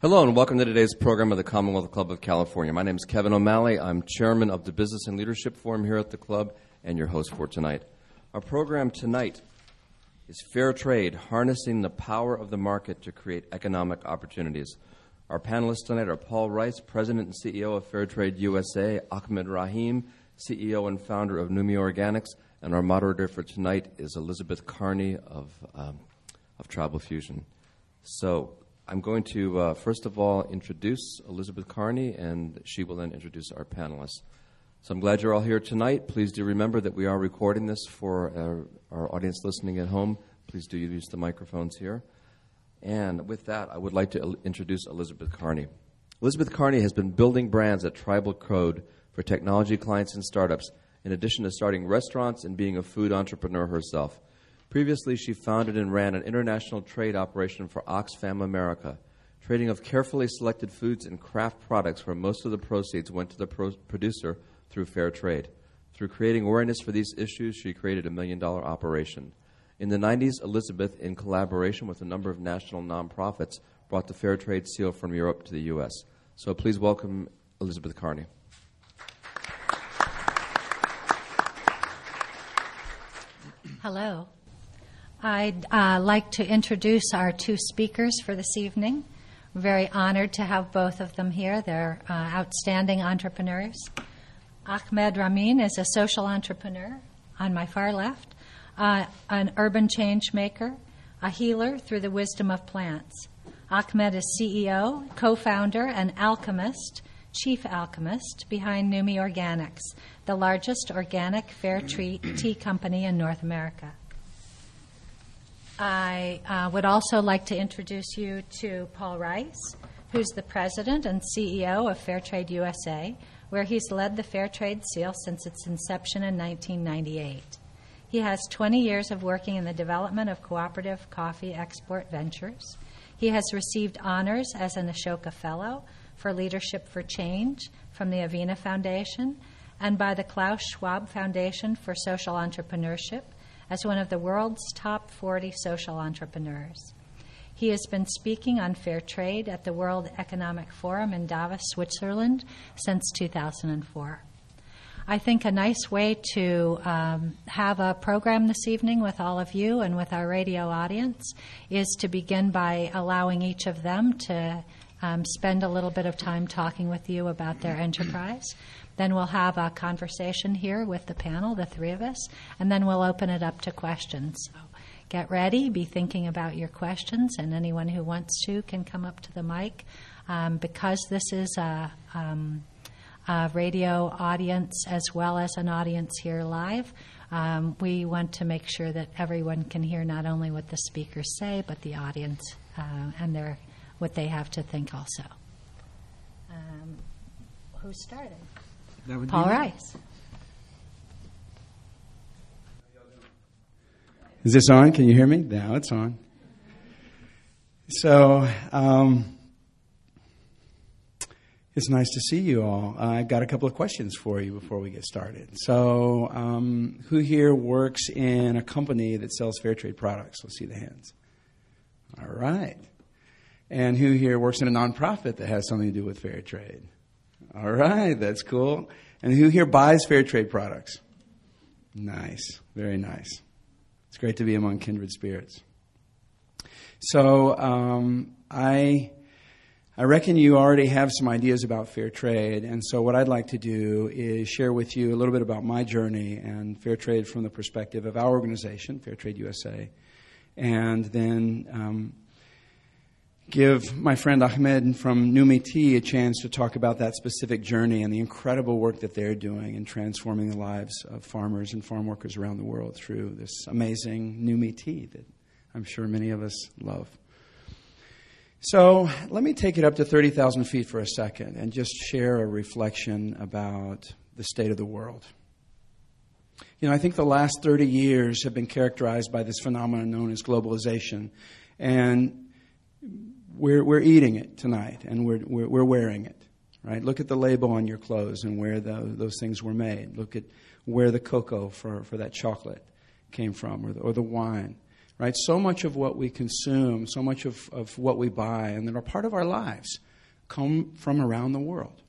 Hello and welcome to today's program of the Commonwealth Club of California. My name is Kevin O'Malley. I'm chairman of the Business and Leadership Forum here at the club and your host for tonight. Our program tonight is Fair Trade, Harnessing the Power of the Market to Create Economic Opportunities. Our panelists tonight are Paul Rice, President and CEO of Fair Trade USA, Ahmed Rahim, CEO and founder of Numi Organics, and our moderator for tonight is Elizabeth Carney of Tribal Fusion. So I'm going to, first of all, introduce Elizabeth Carney, and she will then introduce our panelists. So I'm glad you're all here tonight. Please do remember that we are recording this for our audience listening at home. Please do use the microphones here. And with that, I would like to introduce Elizabeth Carney. Elizabeth Carney has been building brands at Tribal Code for technology clients and startups, in addition to starting restaurants and being a food entrepreneur herself. Previously, she founded and ran an international trade operation for Oxfam America, trading of carefully selected foods and craft products where most of the proceeds went to the producer through fair trade. Through creating awareness for these issues, she created a $1 million operation. In the 90s, Elizabeth, in collaboration with a number of national nonprofits, brought the fair trade seal from Europe to the U.S. So please welcome Elizabeth Carney. Hello. I'd like to introduce our two speakers for this evening. We're very honored to have both of them here. They're outstanding entrepreneurs. Ahmed Rahim is a social entrepreneur on my far left, an urban change maker, a healer through the wisdom of plants. Ahmed is CEO, co-founder, and alchemist, chief alchemist behind Numi Organics, the largest organic fair tea company in North America. I would also like to introduce you to Paul Rice, who's the president and CEO of Fair Trade USA, where he's led the Fair Trade Seal since its inception in 1998. He has 20 years of working in the development of cooperative coffee export ventures. He has received honors as an Ashoka Fellow for Leadership for Change from the Avena Foundation and by the Klaus Schwab Foundation for Social Entrepreneurship as one of the world's top 40 social entrepreneurs. He has been speaking on fair trade at the World Economic Forum in Davos, Switzerland since 2004. I think a nice way to have a program this evening with all of you and with our radio audience is to begin by allowing each of them to spend a little bit of time talking with you about their enterprise. Then we'll have a conversation here with the panel, the three of us, and then we'll open it up to questions. So get ready, be thinking about your questions, and anyone who wants to can come up to the mic. Because this is a radio audience as well as an audience here live, we want to make sure that everyone can hear not only what the speakers say, but the audience and what they have to think also. Who started? Paul Rice. Is this on? Can you hear me? Now it's on. So, it's nice to see you all. I've got a couple of questions for you before we get started. So, who here works in a company that sells fair trade products? Let's see the hands. All right. And who here works in a nonprofit that has something to do with fair trade? All right, that's cool. And who here buys fair trade products? Nice, very nice. It's great to be among kindred spirits. So I reckon you already have some ideas about fair trade, and so what I'd like to do is share with you a little bit about my journey and fair trade from the perspective of our organization, Fair Trade USA, and then give my friend Ahmed from Numi Tea a chance to talk about that specific journey and the incredible work that they're doing in transforming the lives of farmers and farm workers around the world through this amazing Numi Tea that I'm sure many of us love. So let me take it up to 30,000 feet for a second and just share a reflection about the state of the world. You know, I think the last 30 years have been characterized by this phenomenon known as globalization, and we're eating it tonight, and we're wearing it, right? Look at the label on your clothes and where those things were made. Look at where the cocoa for that chocolate came from, or the wine, right? So much of what we consume, so much of what we buy and that are part of our lives come from around the world.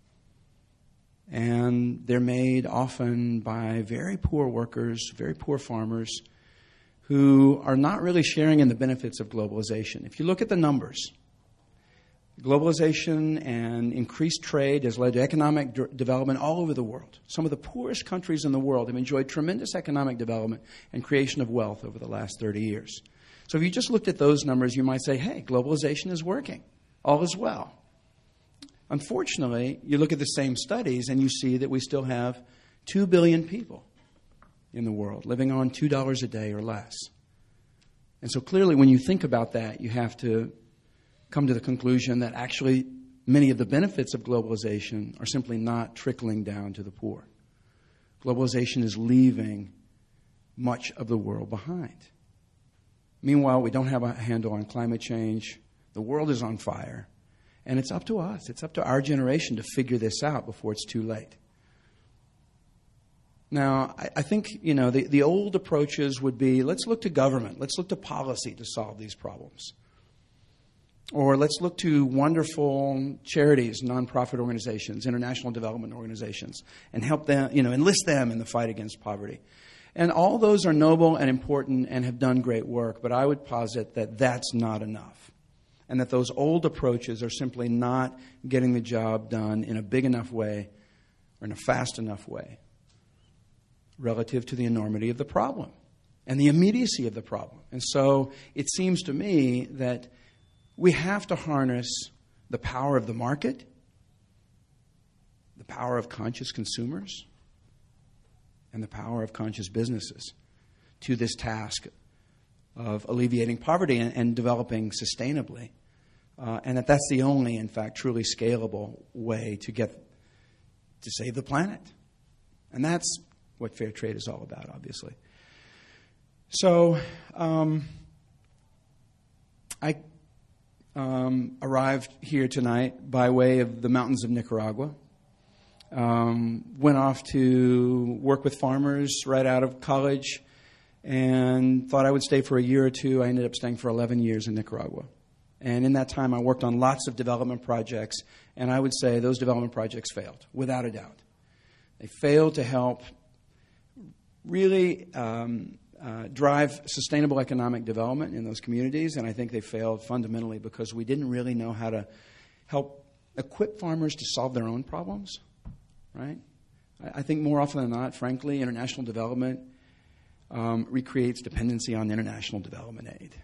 And they're made often by very poor workers, very poor farmers who are not really sharing in the benefits of globalization. If you look at the numbers, globalization and increased trade has led to economic development all over the world. Some of the poorest countries in the world have enjoyed tremendous economic development and creation of wealth over the last 30 years. So if you just looked at those numbers, you might say, hey, globalization is working. All is well. Unfortunately, you look at the same studies and you see that we still have 2 billion people in the world living on $2 a day or less. And so clearly when you think about that, you have to come to the conclusion that actually many of the benefits of globalization are simply not trickling down to the poor. Globalization is leaving much of the world behind. Meanwhile, we don't have a handle on climate change. The world is on fire. And it's up to us. It's up to our generation to figure this out before it's too late. Now, I think, the old approaches would be, let's look to government. Let's look to policy to solve these problems. Or let's look to wonderful charities, nonprofit organizations, international development organizations, and help them, enlist them in the fight against poverty. And all those are noble and important and have done great work, but I would posit that that's not enough. And that those old approaches are simply not getting the job done in a big enough way or in a fast enough way relative to the enormity of the problem and the immediacy of the problem. And so it seems to me that we have to harness the power of the market, the power of conscious consumers, and the power of conscious businesses to this task of alleviating poverty and developing sustainably. And that's the only, in fact, truly scalable way to save the planet. And that's what fair trade is all about, obviously. So I arrived here tonight by way of the mountains of Nicaragua. Went off to work with farmers right out of college and thought I would stay for a year or two. I ended up staying for 11 years in Nicaragua. And in that time, I worked on lots of development projects, and I would say those development projects failed, without a doubt. They failed to help really drive sustainable economic development in those communities, and I think they failed fundamentally because we didn't really know how to help equip farmers to solve their own problems, right? I think more often than not, frankly, international development recreates dependency on international development aid.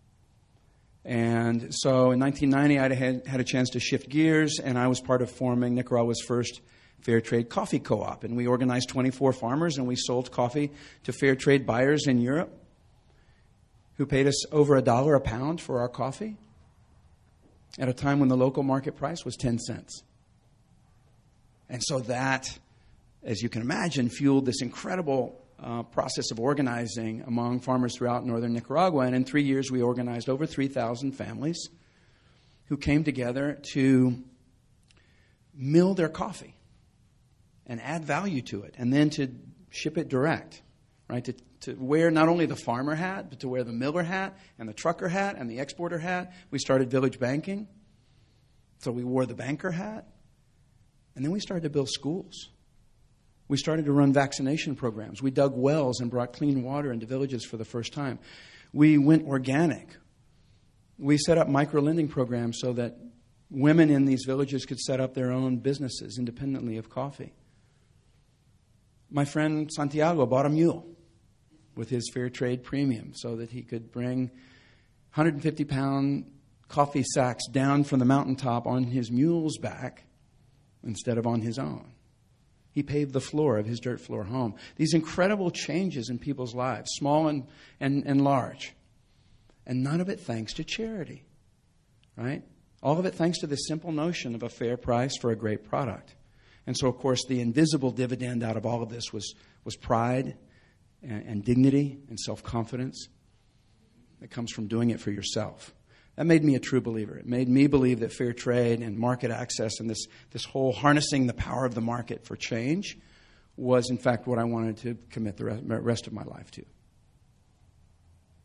And so in 1990, I had a chance to shift gears, and I was part of forming Nicaragua's first fair trade coffee co-op. And we organized 24 farmers, and we sold coffee to fair trade buyers in Europe who paid us over $1 a pound for our coffee at a time when the local market price was 10 cents. And so that, as you can imagine, fueled this incredible process of organizing among farmers throughout northern Nicaragua. And in 3 years, we organized over 3,000 families who came together to mill their coffee and add value to it, and then to ship it direct, right? To wear not only the farmer hat, but to wear the miller hat and the trucker hat and the exporter hat. We started village banking, so we wore the banker hat. And then we started to build schools. We started to run vaccination programs. We dug wells and brought clean water into villages for the first time. We went organic. We set up micro-lending programs so that women in these villages could set up their own businesses independently of coffee. My friend Santiago bought a mule with his fair trade premium so that he could bring 150-pound coffee sacks down from the mountaintop on his mule's back instead of on his own. He paved the floor of his dirt floor home. These incredible changes in people's lives, small and large. And none of it thanks to charity, right? All of it thanks to this simple notion of a fair price for a great product. And so, of course, the invisible dividend out of all of this was pride and dignity and self-confidence that comes from doing it for yourself. That made me a true believer. It made me believe that fair trade and market access and this whole harnessing the power of the market for change was, in fact, what I wanted to commit the rest of my life to.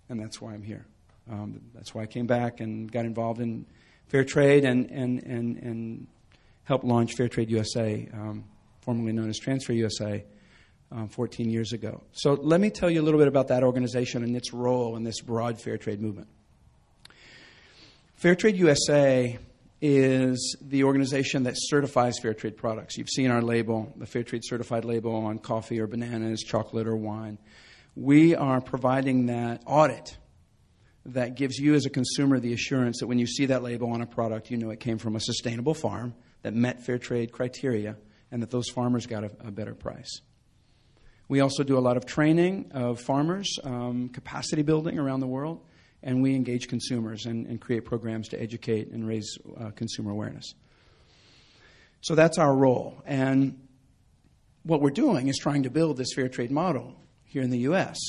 and that's why I'm here. That's why I came back and got involved in fair trade and helped launch Fair Trade USA, formerly known as Transfer USA, 14 years ago. So let me tell you a little bit about that organization and its role in this broad fair trade movement. Fair Trade USA is the organization that certifies fair trade products. You've seen our label, the Fair Trade Certified label on coffee or bananas, chocolate or wine. We are providing that audit that gives you as a consumer the assurance that when you see that label on a product, you know it came from a sustainable farm that met fair trade criteria and that those farmers got a better price. We also do a lot of training of farmers, capacity building around the world, and we engage consumers and create programs to educate and raise consumer awareness. So that's our role. And what we're doing is trying to build this fair trade model here in the U.S.,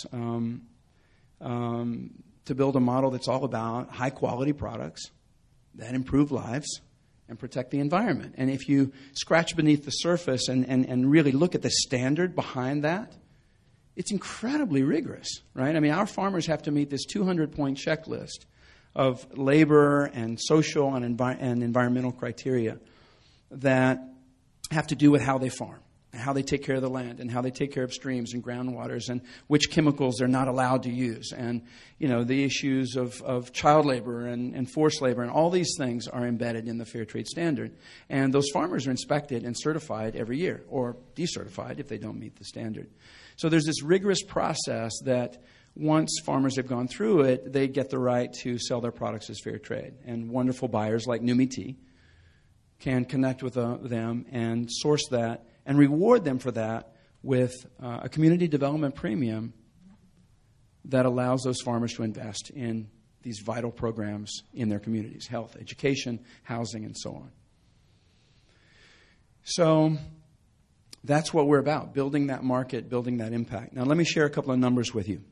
to build a model that's all about high-quality products that improve lives and protect the environment. And if you scratch beneath the surface and really look at the standard behind that, it's incredibly rigorous, right? I mean, our farmers have to meet this 200-point checklist of labor and social and environmental criteria that have to do with how they farm, and how they take care of the land, and how they take care of streams and groundwaters, and which chemicals they're not allowed to use, and the issues of child labor and forced labor, and all these things are embedded in the fair trade standard. And those farmers are inspected and certified every year, or decertified if they don't meet the standard. So there's this rigorous process that once farmers have gone through it, they get the right to sell their products as fair trade. And wonderful buyers like Numi Tea can connect with them and source that and reward them for that with a community development premium that allows those farmers to invest in these vital programs in their communities: health, education, housing, and so on. So that's what we're about, building that market, building that impact. Now let me share a couple of numbers with you.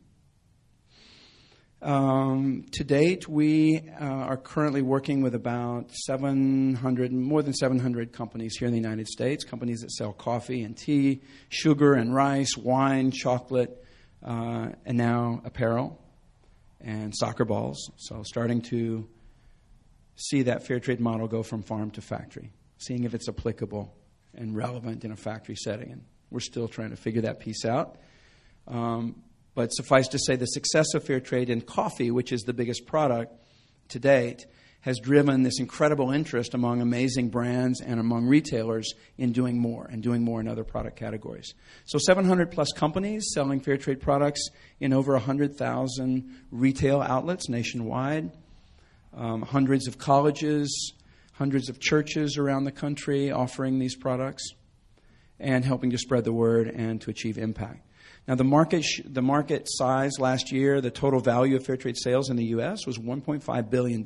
To date, we are currently working with about more than 700 companies here in the United States, companies that sell coffee and tea, sugar and rice, wine, chocolate, and now apparel and soccer balls. So starting to see that fair trade model go from farm to factory, seeing if it's applicable and relevant in a factory setting. And we're still trying to figure that piece out. But suffice to say, the success of fair trade in coffee, which is the biggest product to date, has driven this incredible interest among amazing brands and among retailers in doing more in other product categories. So 700 plus companies selling fair trade products in over 100,000 retail outlets nationwide, hundreds of colleges, hundreds of churches around the country offering these products and helping to spread the word and to achieve impact. Now, the market size last year, the total value of fair trade sales in the U.S. was $1.5 billion.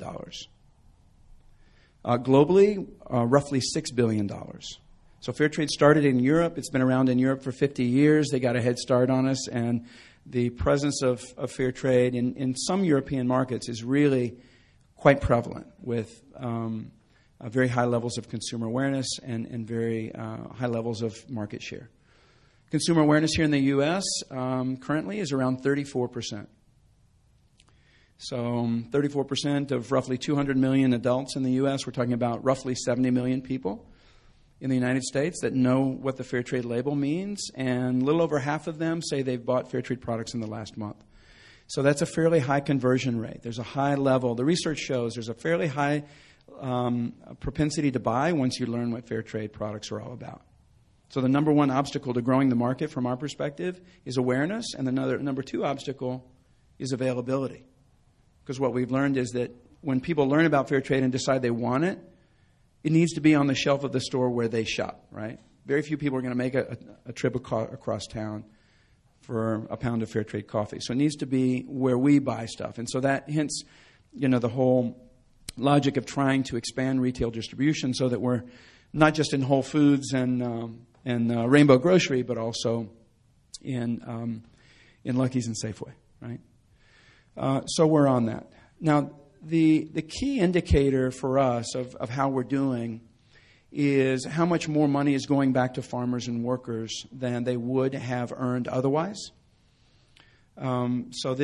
Globally, roughly $6 billion. So fair trade started in Europe. It's been around in Europe for 50 years. They got a head start on us. And the presence of fair trade in some European markets is really quite prevalent, with very high levels of consumer awareness and very high levels of market share. Consumer awareness here in the U.S. Currently is around 34%. So 34% of roughly 200 million adults in the U.S., we're talking about roughly 70 million people in the United States that know what the fair trade label means, and a little over half of them say they've bought fair trade products in the last month. So that's a fairly high conversion rate. There's a high level. The research shows there's a fairly high propensity to buy once you learn what fair trade products are all about. So the number one obstacle to growing the market from our perspective is awareness, and the number two obstacle is availability. Because what we've learned is that when people learn about fair trade and decide they want it, it needs to be on the shelf of the store where they shop, right? Very few people are going to make a trip across town for a pound of fair trade coffee. So it needs to be where we buy stuff. And so that hints, the whole logic of trying to expand retail distribution so that we're not just in Whole Foods and Rainbow Grocery, but also in Lucky's and Safeway, right? So we're on that. Now, the key indicator for us of how we're doing is how much more money is going back to farmers and workers than they would have earned otherwise. So this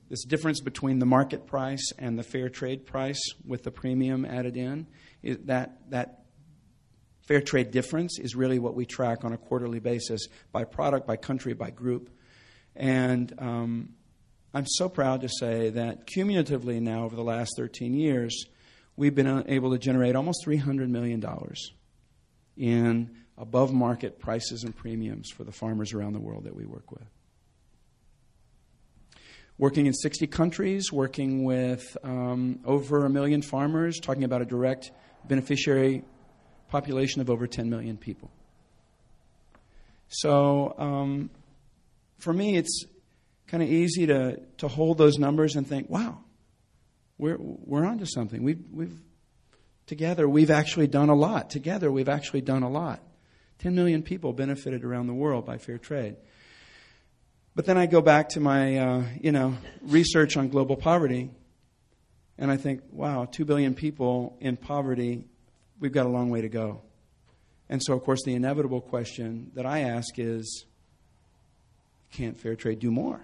this difference between the market price and the fair trade price with the premium added in, that fair trade difference is really what we track on a quarterly basis by product, by country, by group. And I'm so proud to say that cumulatively now over the last 13 years, we've been able to generate almost $300 million in above-market prices and premiums for the farmers around the world that we work with. Working in 60 countries, working with over 1 million farmers, talking about a direct beneficiary population of over 10 million people. So for me, it's kind of easy to hold those numbers and think, wow, we're onto something. We've actually done a lot. Together, we've actually done a lot. 10 million people benefited around the world by fair trade. But then I go back to my, research on global poverty, and I think, wow, 2 billion people in poverty, we've got a long way to go. And so, of course, the inevitable question that I ask is, can't fair trade do more?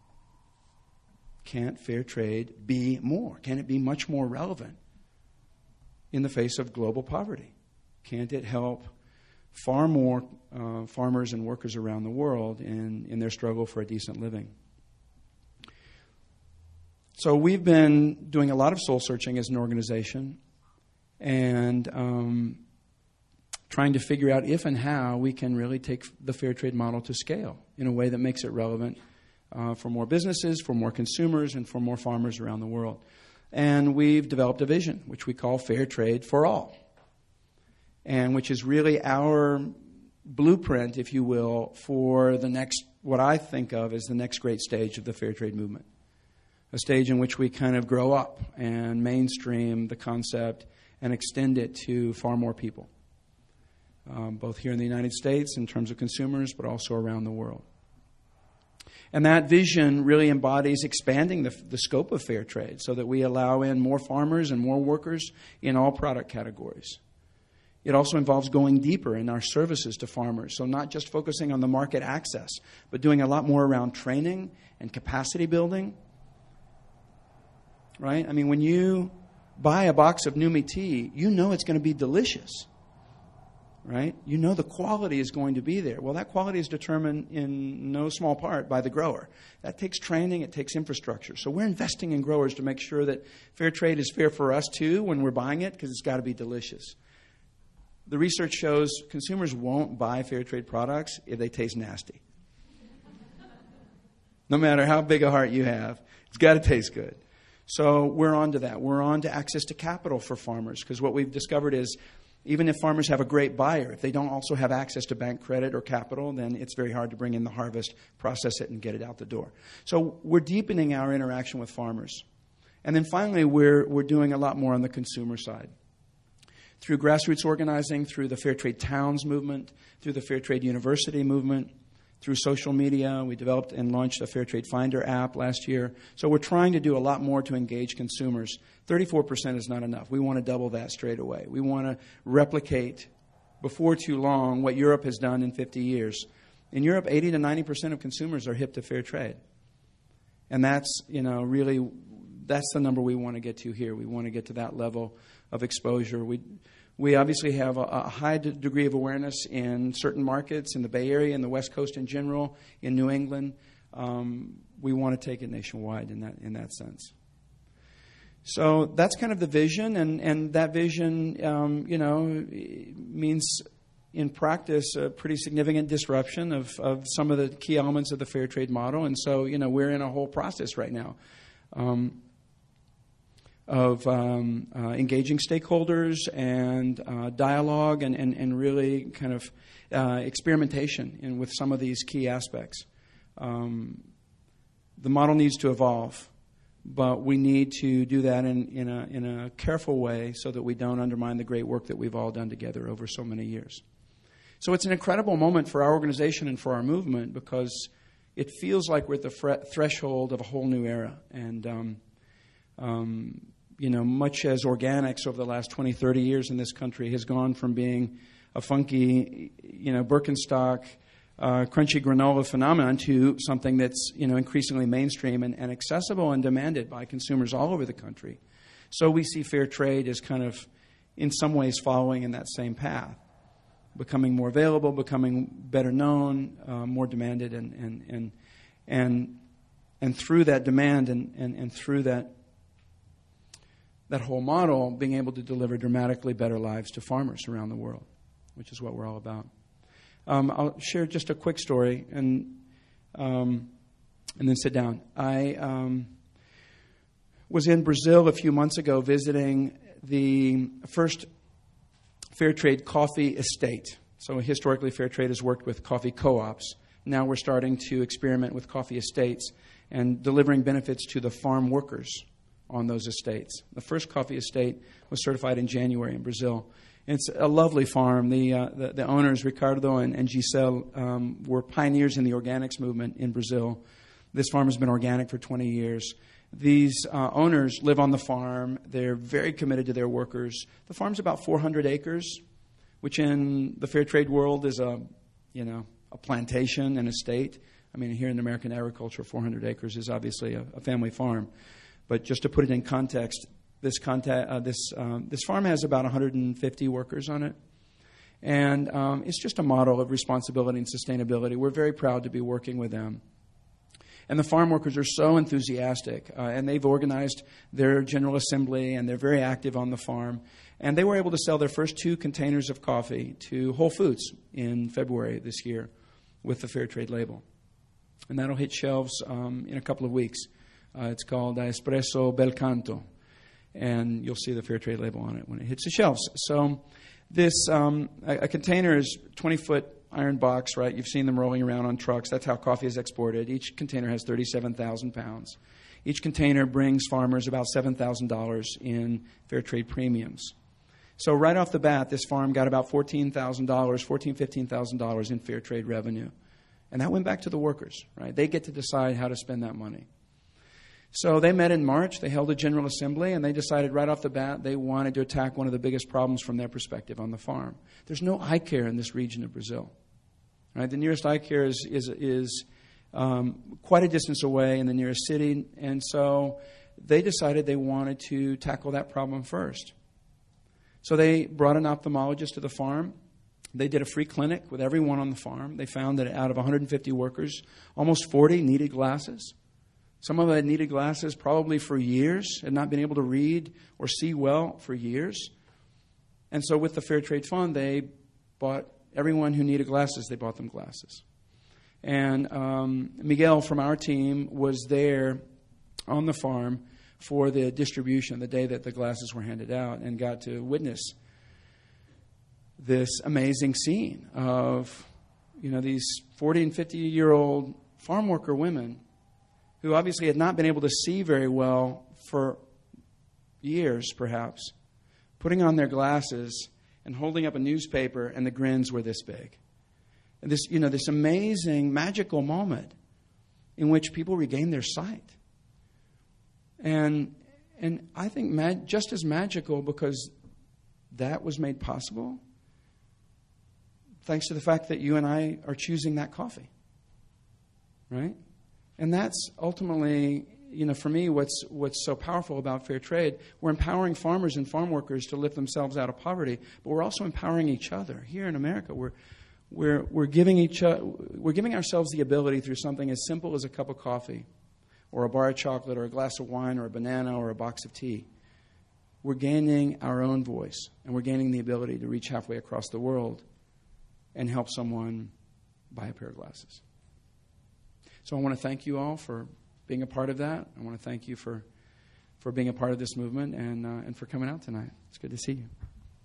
Can't fair trade be more? Can it be much more relevant in the face of global poverty? Can't it help far more farmers and workers around the world in their struggle for a decent living? So we've been doing a lot of soul searching as an organization and trying to figure out if and how we can really take the fair trade model to scale in a way that makes it relevant for more businesses, for more consumers, and for more farmers around the world. And we've developed a vision, which we call Fair Trade for All, and which is really our blueprint, if you will, for the next, what I think of as the next great stage of the fair trade movement. A stage in which we kind of grow up and mainstream the concept and extend it to far more people, both here in the United States in terms of consumers, but also around the world. And that vision really embodies expanding the scope of fair trade so that we allow in more farmers and more workers in all product categories. It also involves going deeper in our services to farmers. So not just focusing on the market access, but doing a lot more around training and capacity building. Right? I mean, when you buy a box of Numi tea, you know it's going to be delicious. Right? You know the quality is going to be there. Well, that quality is determined in no small part by the grower. That takes training. It takes infrastructure. So we're investing in growers to make sure that fair trade is fair for us, too, when we're buying it, because it's got to be delicious. The research shows consumers won't buy fair trade products if they taste nasty. No matter how big a heart you have, it's got to taste good. So we're on to that. We're on to access to capital for farmers, because what we've discovered is even if farmers have a great buyer, if they don't also have access to bank credit or capital, then it's very hard to bring in the harvest, process it, and get it out the door. So we're deepening our interaction with farmers. And then finally, we're doing a lot more on the consumer side. Through grassroots organizing, through the Fair Trade Towns movement, through the Fair Trade University movement, through social media. We developed and launched a Fair Trade Finder app last year. So we're trying to do a lot more to engage consumers. 34% is not enough. We want to double that straight away. We want to replicate before too long what Europe has done in 50 years. In Europe, 80 to 90% of consumers are hip to fair trade. And that's, really, that's the number we want to get to here. We want to get to that level of exposure. We obviously have a high degree of awareness in certain markets, in the Bay Area, in the West Coast in general, in New England. We want to take it nationwide in that sense. So that's kind of the vision, and that vision, means in practice a pretty significant disruption of some of the key elements of the fair trade model. And so, we're in a whole process right now of engaging stakeholders and dialogue and really kind of experimentation with some of these key aspects. The model needs to evolve, but we need to do that in a careful way so that we don't undermine the great work that we've all done together over so many years. So it's an incredible moment for our organization and for our movement because it feels like we're at the threshold of a whole new era. And much as organics over the last 20, 30 years in this country has gone from being a funky, Birkenstock, crunchy granola phenomenon to something that's increasingly mainstream and accessible and demanded by consumers all over the country. So we see fair trade as kind of, in some ways, following in that same path, becoming more available, becoming better known, more demanded, and through that demand and through that whole model, being able to deliver dramatically better lives to farmers around the world, which is what we're all about. I'll share just a quick story and then sit down. I was in Brazil a few months ago visiting the first fair trade coffee estate. So historically, fair trade has worked with coffee co-ops. Now we're starting to experiment with coffee estates and delivering benefits to the farm workers on those estates. The first coffee estate was certified in January in Brazil. It's a lovely farm. The owners, Ricardo and Giselle, were pioneers in the organics movement in Brazil. This farm has been organic for 20 years. These owners live on the farm. They're very committed to their workers. The farm's about 400 acres, which in the fair trade world is a plantation, an estate. I mean, here in American agriculture, 400 acres is obviously a family farm. But just to put it in context, this farm has about 150 workers on it. And it's just a model of responsibility and sustainability. We're very proud to be working with them. And the farm workers are so enthusiastic, and they've organized their General Assembly, and they're very active on the farm. And they were able to sell their first 2 containers of coffee to Whole Foods in February this year with the Fair Trade label. And that'll hit shelves in a couple of weeks. It's called Espresso Bel Canto, and you'll see the Fair Trade label on it when it hits the shelves. So this a container is 20-foot iron box, right? You've seen them rolling around on trucks. That's how coffee is exported. Each container has 37,000 pounds. Each container brings farmers about $7,000 in fair trade premiums. So right off the bat, this farm got about $15,000 in fair trade revenue. And that went back to the workers, right? They get to decide how to spend that money. So they met in March. They held a General Assembly, and they decided right off the bat they wanted to attack one of the biggest problems from their perspective on the farm. There's no eye care in this region of Brazil. Right? The nearest eye care is quite a distance away in the nearest city, and so they decided they wanted to tackle that problem first. So they brought an ophthalmologist to the farm. They did a free clinic with everyone on the farm. They found that out of 150 workers, almost 40 needed glasses. Some of them had needed glasses probably for years, had not been able to read or see well for years. And so with the Fair Trade Fund, they bought everyone who needed glasses, they bought them glasses. And Miguel from our team was there on the farm for the distribution, the day that the glasses were handed out, and got to witness this amazing scene of, these 40 and 50-year-old farm worker women who obviously had not been able to see very well for years, perhaps, putting on their glasses and holding up a newspaper, and the grins were this big. And this amazing, magical moment in which people regain their sight. And I think just as magical, because that was made possible thanks to the fact that you and I are choosing that coffee, right? And that's ultimately, for me, what's so powerful about fair trade. We're empowering farmers and farm workers to lift themselves out of poverty, but we're also empowering each other. Here in America, we're giving ourselves the ability through something as simple as a cup of coffee, or a bar of chocolate, or a glass of wine, or a banana, or a box of tea. We're gaining our own voice, and we're gaining the ability to reach halfway across the world and help someone buy a pair of glasses. So I want to thank you all for being a part of that. I want to thank you for being a part of this movement and for coming out tonight. It's good to see you.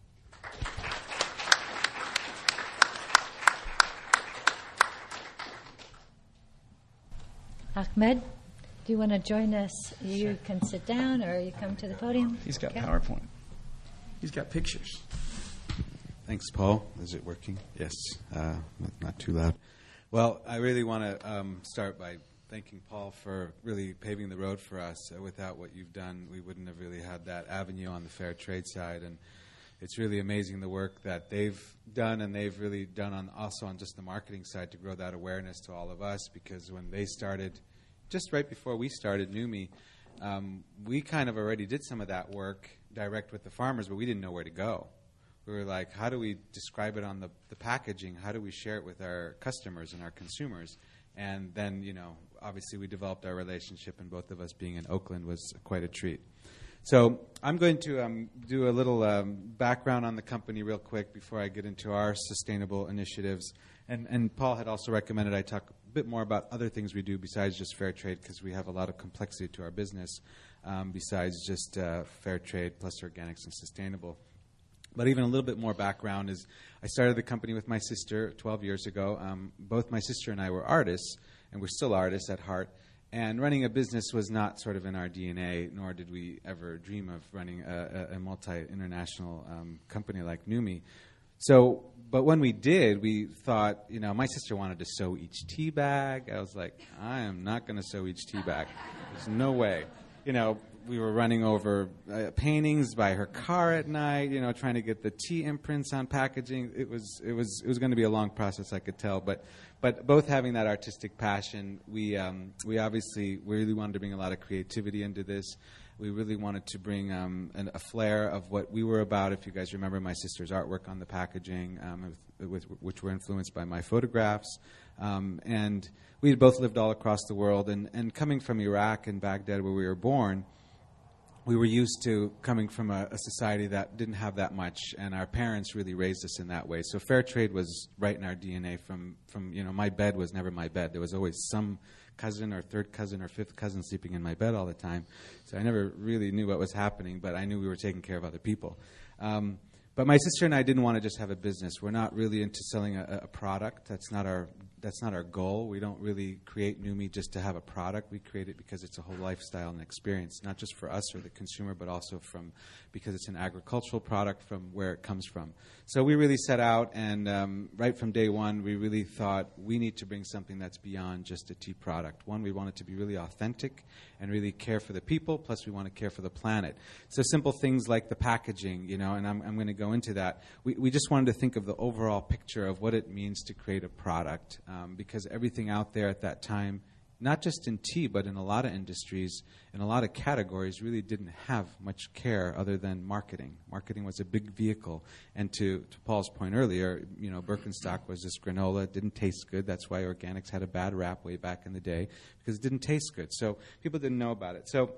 Ahmed, do you want to join us? You can sit down or you come to the podium. He's got PowerPoint. He's got pictures. Thanks, Paul. Is it working? Yes. Not too loud. Well, I really want to start by thanking Paul for really paving the road for us. Without what you've done, we wouldn't have really had that avenue on the fair trade side. And it's really amazing the work that they've done, and they've really done also on just the marketing side to grow that awareness to all of us, because when they started, just right before we started Numi, we kind of already did some of that work direct with the farmers, but we didn't know where to go. We were like, how do we describe it on the packaging? How do we share it with our customers and our consumers? And then, obviously we developed our relationship, and both of us being in Oakland was quite a treat. So I'm going to do a little background on the company real quick before I get into our sustainable initiatives. And Paul had also recommended I talk a bit more about other things we do besides just fair trade, because we have a lot of complexity to our business besides just fair trade plus organics and sustainable. But even a little bit more background is I started the company with my sister 12 years ago. Both my sister and I were artists, and we're still artists at heart. And running a business was not sort of in our DNA, nor did we ever dream of running a multi-international company like Numi. So, but when we did, we thought, my sister wanted to sew each tea bag. I was like, I am not going to sew each tea bag. There's no way. We were running over paintings by her car at night, trying to get the tea imprints on packaging. It was going to be a long process, I could tell. But both having that artistic passion, we obviously really wanted to bring a lot of creativity into this. We really wanted to bring a flair of what we were about. If you guys remember my sister's artwork on the packaging, which were influenced by my photographs. And we had both lived all across the world. And coming from Iraq and Baghdad, where we were born, we were used to coming from a society that didn't have that much, and our parents really raised us in that way. So fair trade was right in our DNA. From my bed was never my bed. There was always some cousin or third cousin or fifth cousin sleeping in my bed all the time. So I never really knew what was happening, but I knew we were taking care of other people. But my sister and I didn't want to just have a business. We're not really into selling a product. That's not our goal. We don't really create Numi just to have a product. We create it because it's a whole lifestyle and experience, not just for us or the consumer, but also because it's an agricultural product from where it comes from. So we really set out, and right from day one, we really thought we need to bring something that's beyond just a tea product. One, we want it to be really authentic and really care for the people, plus we want to care for the planet. So simple things like the packaging, and I'm going to go into that. We just wanted to think of the overall picture of what it means to create a product, because everything out there at that time, not just in tea, but in a lot of industries, in a lot of categories, really didn't have much care other than marketing. Marketing was a big vehicle. And to Paul's point earlier, Birkenstock was this granola. It didn't taste good. That's why organics had a bad rap way back in the day, because it didn't taste good. So people didn't know about it. So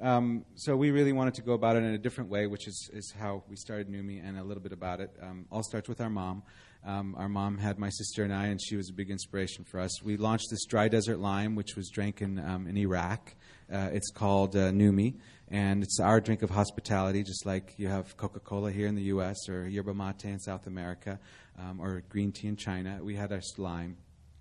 we really wanted to go about it in a different way, which is how we started Numi, and a little bit about it. All starts with our mom. Our mom had my sister and I, and she was a big inspiration for us. We launched this dry desert lime, which was drank in Iraq. It's called Numi, and it's our drink of hospitality, just like you have Coca-Cola here in the U.S. or yerba mate in South America, or green tea in China. We had our lime.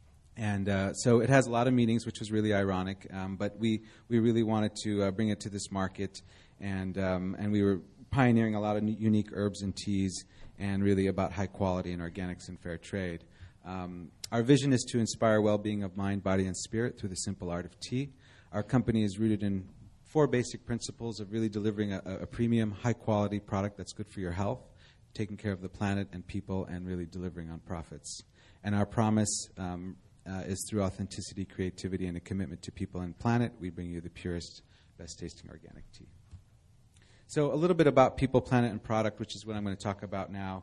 And so it has a lot of meanings, which was really ironic. But we really wanted to bring it to this market, and we were pioneering a lot of unique herbs and teas, and really about high quality and organics and fair trade. Our vision is to inspire well-being of mind, body, and spirit through the simple art of tea. Our company is rooted in 4 basic principles of really delivering a premium, high-quality product that's good for your health, taking care of the planet and people, and really delivering on profits. And our promise is through authenticity, creativity, and a commitment to people and planet, we bring you the purest, best-tasting organic tea. So a little bit about people, planet, and product, which is what I'm going to talk about now,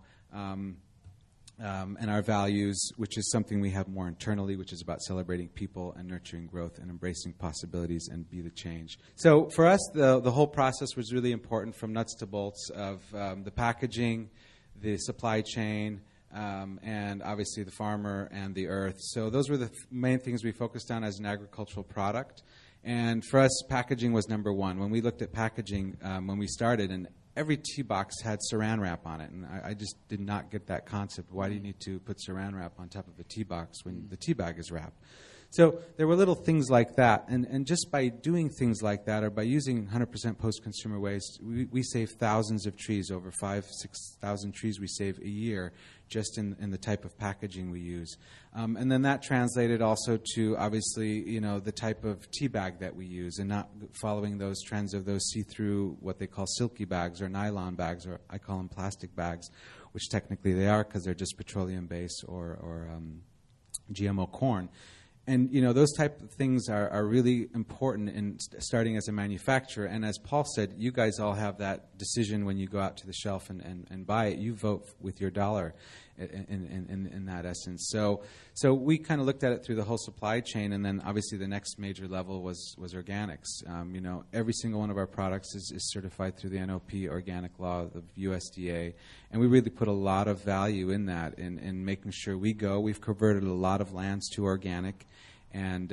and our values, which is something we have more internally, which is about celebrating people and nurturing growth and embracing possibilities and be the change. So for us, the whole process was really important, from nuts to bolts of the packaging, the supply chain, and obviously the farmer and the earth. So those were the main things we focused on as an agricultural product. And for us, packaging was number one. When we looked at packaging, when we started, and every tea box had saran wrap on it, and I just did not get that concept. Why do you need to put saran wrap on top of a tea box when the tea bag is wrapped? So there were little things like that. And just by doing things like that, or by using 100% post-consumer waste, we save thousands of trees, over 5,000-6,000 trees we save a year just in the type of packaging we use. And then that translated also to, obviously, the type of tea bag that we use, and not following those trends of those see-through, what they call silky bags or nylon bags, or I call them plastic bags, which technically they are because they're just petroleum-based or GMO corn. And, those type of things are really important in starting as a manufacturer. And as Paul said, you guys all have that decision when you go out to the shelf and buy it. You vote with your dollar in that essence. So we kind of looked at it through the whole supply chain. And then obviously the next major level was organics. Every single one of our products is certified through the NOP organic law of USDA. And we really put a lot of value in that, in making sure we've converted a lot of lands to organic. And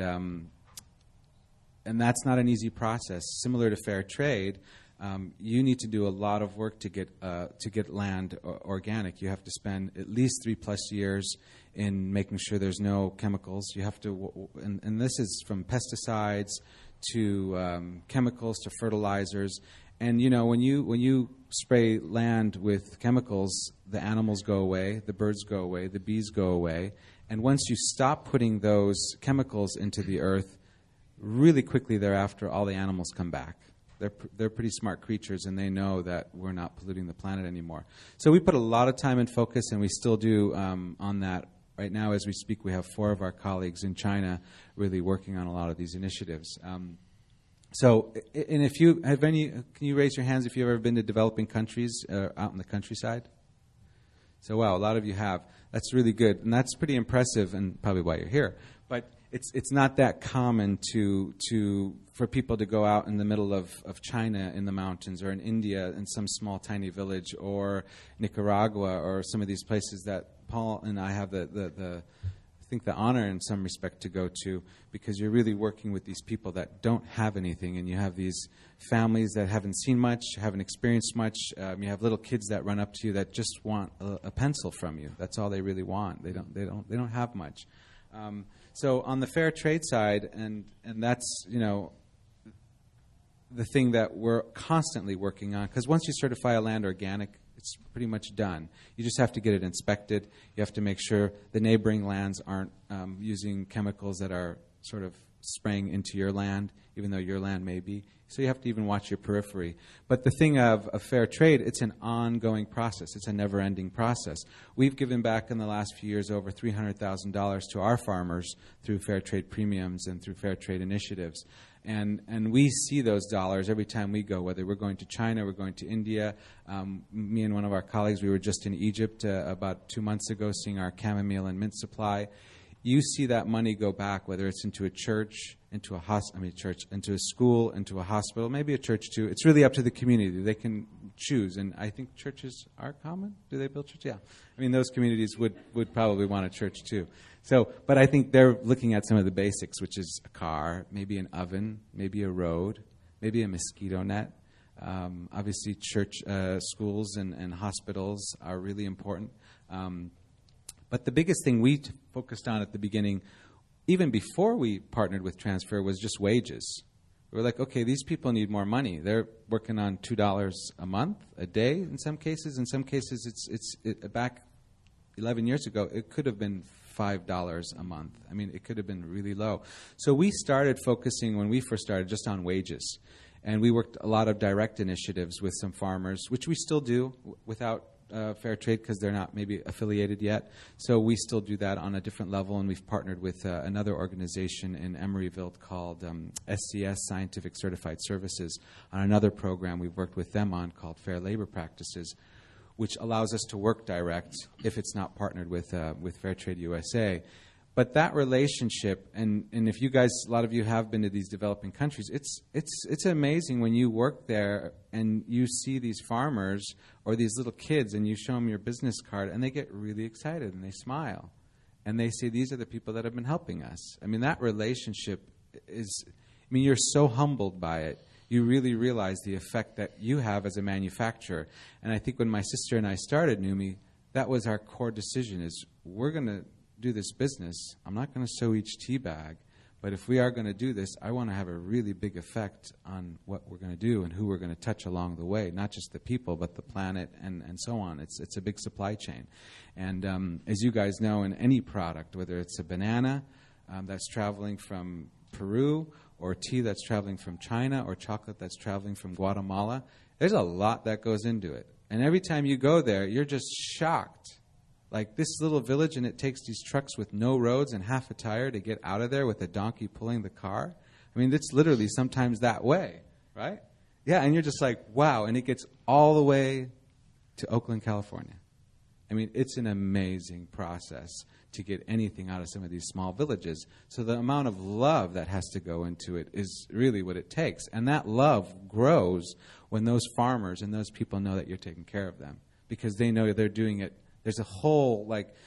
that's not an easy process. Similar to fair trade, you need to do a lot of work to get land organic. You have to spend at least 3+ years in making sure there's no chemicals. You have to, and this is from pesticides to chemicals to fertilizers. And when you spray land with chemicals, the animals go away, the birds go away, the bees go away. And once you stop putting those chemicals into the earth, really quickly thereafter, all the animals come back. They're pretty smart creatures, and they know that we're not polluting the planet anymore. So we put a lot of time and focus, and we still do on that. Right now, as we speak, we have 4 of our colleagues in China really working on a lot of these initiatives. And if you have any, can you raise your hands if you've ever been to developing countries out in the countryside? So, wow, a lot of you have. That's really good, and that's pretty impressive, and probably why you're here. But it's not that common for people to go out in the middle of China in the mountains, or in India in some small tiny village, or Nicaragua, or some of these places that Paul and I have the honor in some respect to go to, because you're really working with these people that don't have anything, and you have these families that haven't seen much, haven't experienced much. You have little kids that run up to you that just want a pencil from you. That's all they really want. They don't have much. So on the fair trade side, and that's the thing that we're constantly working on, because once you certify a land organic, it's pretty much done. You just have to get it inspected. You have to make sure the neighboring lands aren't using chemicals that are sort of spraying into your land, even though your land may be. So you have to even watch your periphery. But the thing of fair trade, it's an ongoing process. It's a never-ending process. We've given back in the last few years over $300,000 to our farmers through fair trade premiums and through fair trade initiatives. And we see those dollars every time we go, whether we're going to China, we're going to India. Me and one of our colleagues, we were just in Egypt about 2 months ago seeing our chamomile and mint supply. You see that money go back, whether it's into a church, into a school, into a hospital, maybe a church too. It's really up to the community. They can choose. And I think churches are common. Do they build churches? Yeah. I mean, those communities would probably want a church too. But I think they're looking at some of the basics, which is a car, maybe an oven, maybe a road, maybe a mosquito net. Obviously, church, schools, and hospitals are really important. But the biggest thing we focused on at the beginning, even before we partnered with Transfer, was just wages. We were like, okay, these people need more money. They're working on $2 a month, a day in some cases. In some cases, back 11 years ago, it could have been $5 a month. I mean, it could have been really low. So we started focusing, when we first started, just on wages. And we worked a lot of direct initiatives with some farmers, which we still do without fair trade because they're not maybe affiliated yet. So we still do that on a different level, and we've partnered with another organization in Emeryville called SCS, Scientific Certified Services, on another program we've worked with them on called Fair Labor Practices, which allows us to work direct if it's not partnered with Fair Trade USA. But that relationship, and if you guys, a lot of you have been to these developing countries, it's amazing when you work there and you see these farmers or these little kids and you show them your business card and they get really excited and they smile. And they say, these are the people that have been helping us. I mean, that relationship is, you're so humbled by it. You really realize the effect that you have as a manufacturer. And I think when my sister and I started NUMMI, that was our core decision, is we're going to do this business, I'm not going to sew each tea bag. But if we are going to do this, I want to have a really big effect on what we're going to do and who we're going to touch along the way, not just the people, but the planet and so on. It's a big supply chain. And as you guys know, in any product, whether it's a banana that's traveling from Peru, or tea that's traveling from China, or chocolate that's traveling from Guatemala, there's a lot that goes into it. And every time you go there, you're just shocked. Like this little village, and it takes these trucks with no roads and half a tire to get out of there with a donkey pulling the car. I mean, it's literally sometimes that way, right? Yeah, and you're just like, wow. And it gets all the way to Oakland, California. I mean, it's an amazing process to get anything out of some of these small villages. So the amount of love that has to go into it is really what it takes. And that love grows when those farmers and those people know that you're taking care of them, because they know they're doing it. There's a whole,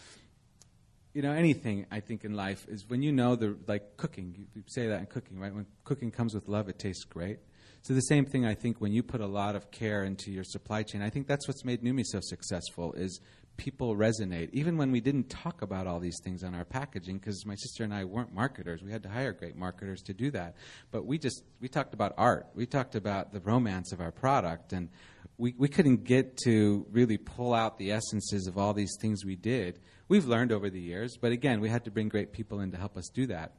anything I think in life is when you know cooking. You say that in cooking, right? When cooking comes with love, it tastes great. So the same thing, I think, when you put a lot of care into your supply chain, I think that's what's made NuMe so successful is people resonate. Even when we didn't talk about all these things on our packaging, because my sister and I weren't marketers. We had to hire great marketers to do that. But we talked about art. We talked about the romance of our product, and we couldn't get to really pull out the essences of all these things we did. We've learned over the years, but again, we had to bring great people in to help us do that.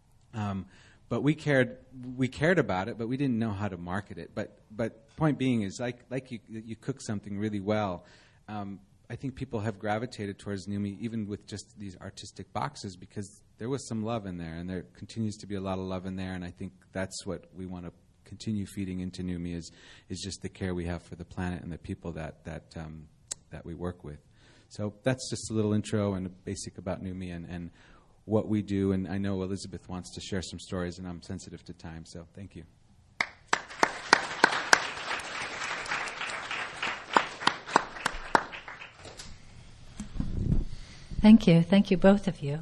But we cared about it, but we didn't know how to market it. But point being is, like you cook something really well. I think people have gravitated towards NuMe even with just these artistic boxes because there was some love in there, and there continues to be a lot of love in there. And I think that's what we want to continue feeding into NuMe is just the care we have for the planet and the people that we work with. So that's just a little intro and a basic about NuMe and what we do. And I know Elizabeth wants to share some stories, and I'm sensitive to time, so thank you. Thank you. Thank you, both of you.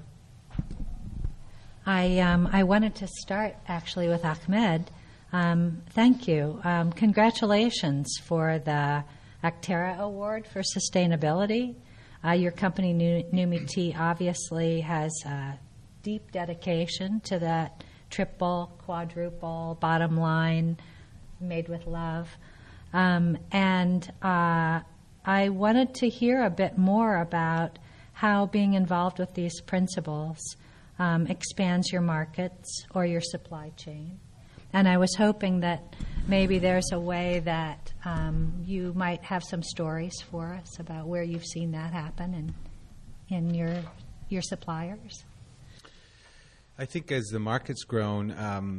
I wanted to start actually with Ahmed. Thank you. Congratulations for the Actera Award for Sustainability. Your company, NuMe Tea, obviously has a deep dedication to that triple, quadruple, bottom line, made with love. And I wanted to hear a bit more about how being involved with these principles expands your markets or your supply chain. And I was hoping that maybe there's a way that you might have some stories for us about where you've seen that happen in your suppliers. I think as the market's grown,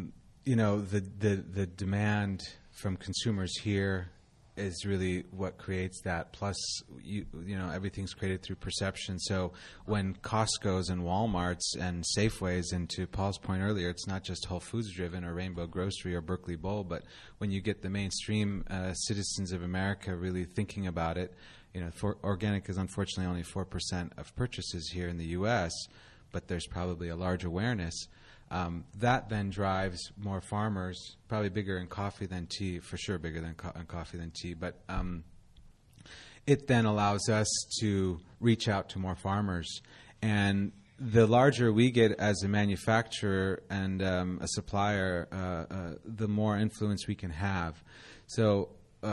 the demand from consumers here is really what creates that. Plus, everything's created through perception. So when Costco's and Walmart's and Safeway's, and to Paul's point earlier, it's not just Whole Foods driven or Rainbow Grocery or Berkeley Bowl, but when you get the mainstream citizens of America really thinking about it, organic is unfortunately only 4% of purchases here in the U.S., but there's probably a large awareness. That then drives more farmers, probably bigger in coffee than tea, for sure bigger than coffee than tea. But it then allows us to reach out to more farmers. And the larger we get as a manufacturer and a supplier, the more influence we can have. So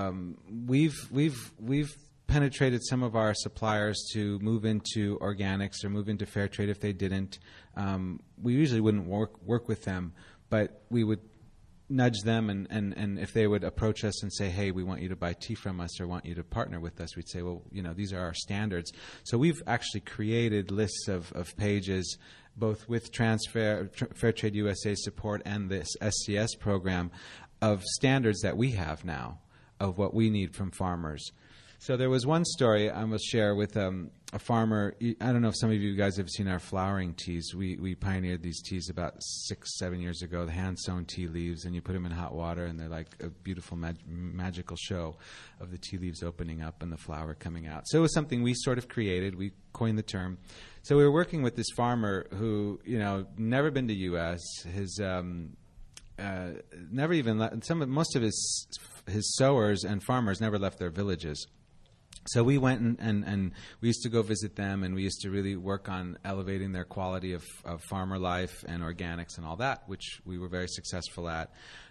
we've penetrated some of our suppliers to move into organics or move into fair trade if they didn't. We usually wouldn't work with them, but we would nudge them, and if they would approach us and say, hey, we want you to buy tea from us or want you to partner with us, we'd say, well, these are our standards. So we've actually created lists of pages, both with Fair Trade USA support and this SCS program, of standards that we have now of what we need from farmers. So there was one story I must share with a farmer. I don't know if some of you guys have seen our flowering teas. We pioneered these teas about 6-7 years ago, the hand-sewn tea leaves, and you put them in hot water, and they're like a beautiful magical show of the tea leaves opening up and the flower coming out. So it was something we sort of created. We coined the term. So we were working with this farmer who, never been to U.S., his never even most of his sowers and farmers never left their villages. So we went and we used to go visit them, and we used to really work on elevating their quality of farmer life and organics and all that, which we were very successful at.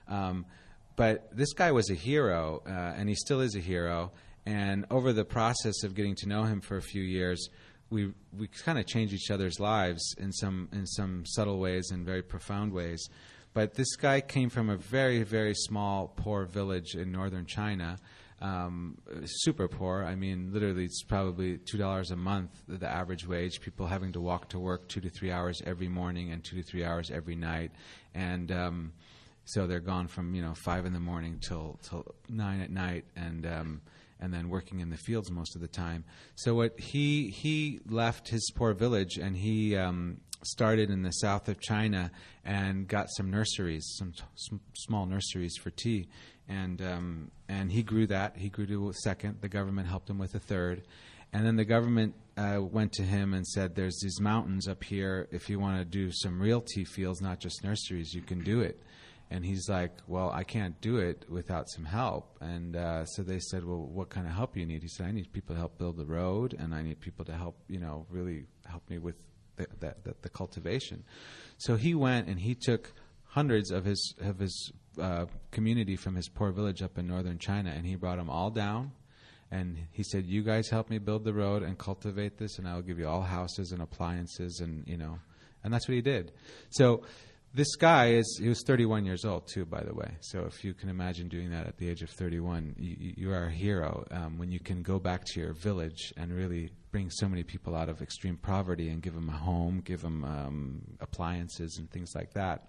But this guy was a hero, and he still is a hero. And over the process of getting to know him for a few years, we kind of changed each other's lives in some subtle ways and very profound ways. But this guy came from a very, very small, poor village in northern China. Super poor. I mean, literally, it's probably $2 a month, the average wage. People having to walk to work 2 to 3 hours every morning and 2 to 3 hours every night, and so they're gone from 5 in the morning till 9 at night, and then working in the fields most of the time. So what he left his poor village, and he started in the south of China and got some nurseries, some small nurseries for tea. And he grew that. He grew to a second. The government helped him with a third. And then the government went to him and said, there's these mountains up here. If you want to do some real tea fields, not just nurseries, you can do it. And he's like, well, I can't do it without some help. And so they said, well, what kind of help do you need? He said, I need people to help build the road, and I need people to help, really help me with the cultivation. So he went and he took hundreds of his community from his poor village up in northern China, and he brought them all down, and he said, you guys help me build the road and cultivate this, and I will give you all houses and appliances, and that's what he did. So this guy he was 31 years old too, by the way. So if you can imagine doing that at the age of 31, you are a hero when you can go back to your village and really bring so many people out of extreme poverty and give them a home, give them appliances and things like that.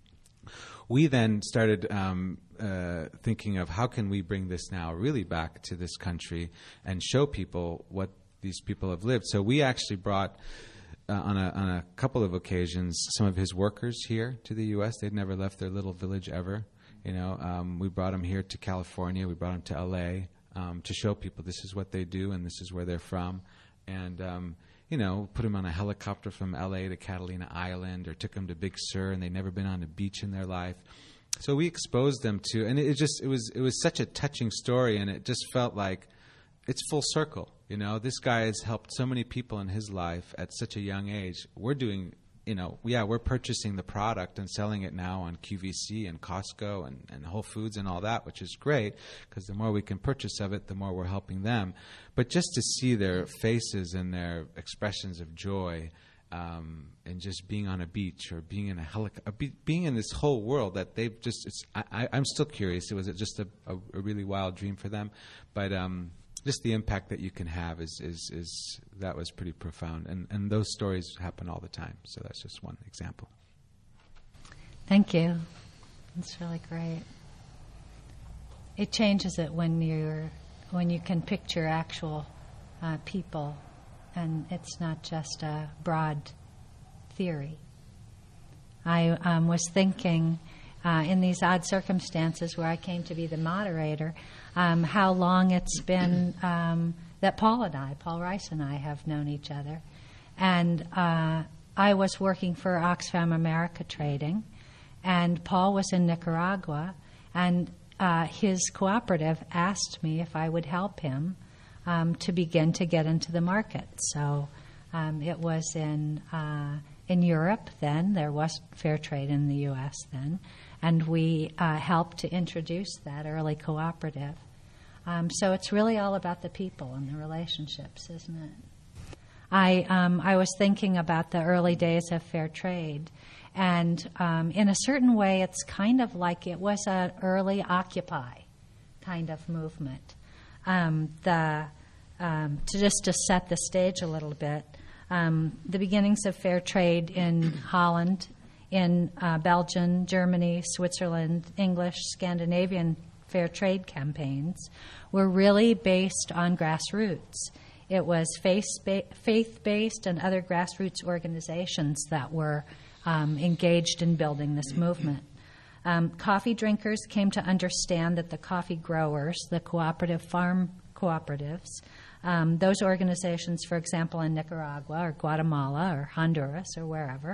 We then started thinking of how can we bring this now really back to this country and show people what these people have lived. So we actually brought on a couple of occasions some of his workers here to the U.S. They'd never left their little village ever. We brought them here to California. We brought them to L.A. To show people this is what they do and this is where they're from. And put them on a helicopter from L.A. to Catalina Island, or took them to Big Sur, and they'd never been on a beach in their life. So we exposed them to, and it was such a touching story, and it just felt like it's full circle. This guy has helped so many people in his life at such a young age. We're doing, we're purchasing the product and selling it now on QVC and Costco and Whole Foods and all that, which is great, because the more we can purchase of it, the more we're helping them. But just to see their faces and their expressions of joy, and just being on a beach or being in a helicopter, being in this whole world that they've just, I'm still curious. Was it just a really wild dream for them? But just the impact that you can have is that was pretty profound. And those stories happen all the time. So that's just one example. Thank you. That's really great. It changes it when you can picture actual people, and it's not just a broad theory. I was thinking in these odd circumstances where I came to be the moderator, how long it's been that Paul Rice and I have known each other. And I was working for Oxfam America Trading, and Paul was in Nicaragua, and his cooperative asked me if I would help him to begin to get into the market. So it was in Europe then. There was fair trade in the U.S. then. And we helped to introduce that early cooperative. So it's really all about the people and the relationships, isn't it? I was thinking about the early days of fair trade. And in a certain way, it's kind of like it was an early Occupy kind of movement. To set the stage a little bit, the beginnings of fair trade in Holland, in Belgium, Germany, Switzerland, English, Scandinavian fair trade campaigns were really based on grassroots. It was faith-based and other grassroots organizations that were engaged in building this movement. Coffee drinkers came to understand that the coffee growers, the cooperative farm cooperatives, those organizations, for example, in Nicaragua or Guatemala or Honduras or wherever,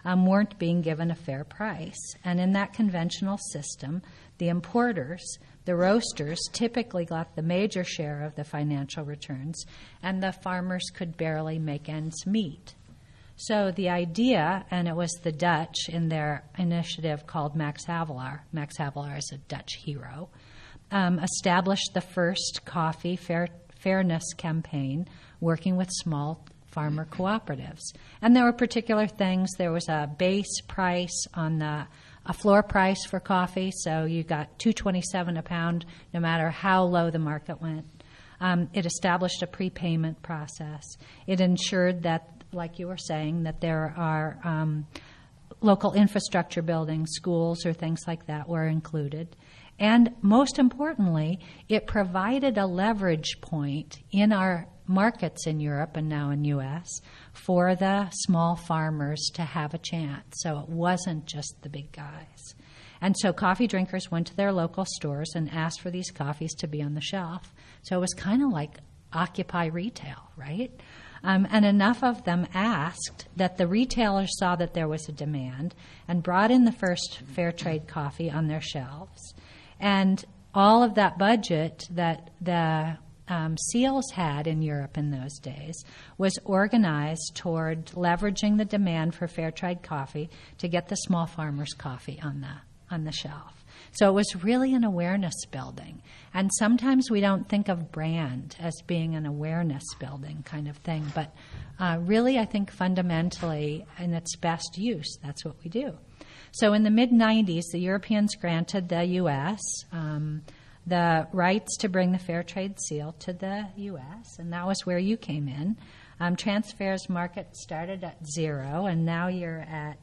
weren't being given a fair price. And in that conventional system, the importers, the roasters, typically got the major share of the financial returns, and the farmers could barely make ends meet. So the idea, and it was the Dutch in their initiative called Max Havelaar — Max Havelaar is a Dutch hero — established the first coffee fairness campaign working with small farmer cooperatives. And there were particular things. There was a base price on a floor price for coffee, so you got $2.27 a pound no matter how low the market went. It established a prepayment process. It ensured that, like you were saying, that there are local infrastructure buildings, schools, or things like that were included. And most importantly, it provided a leverage point in our markets in Europe and now in U.S. for the small farmers to have a chance. So it wasn't just the big guys. And so coffee drinkers went to their local stores and asked for these coffees to be on the shelf. So it was kind of like Occupy retail, right? And enough of them asked that the retailers saw that there was a demand and brought in the first fair trade coffee on their shelves. And all of that budget that the Seals had in Europe in those days was organized toward leveraging the demand for fair trade coffee to get the small farmers' coffee on the shelf. So it was really an awareness building. And sometimes we don't think of brand as being an awareness building kind of thing, but really I think fundamentally in its best use, that's what we do. So in the mid-'90s, the Europeans granted the U.S. The rights to bring the Fair Trade Seal to the U.S., and that was where you came in. Transfair's market started at zero, and now you're at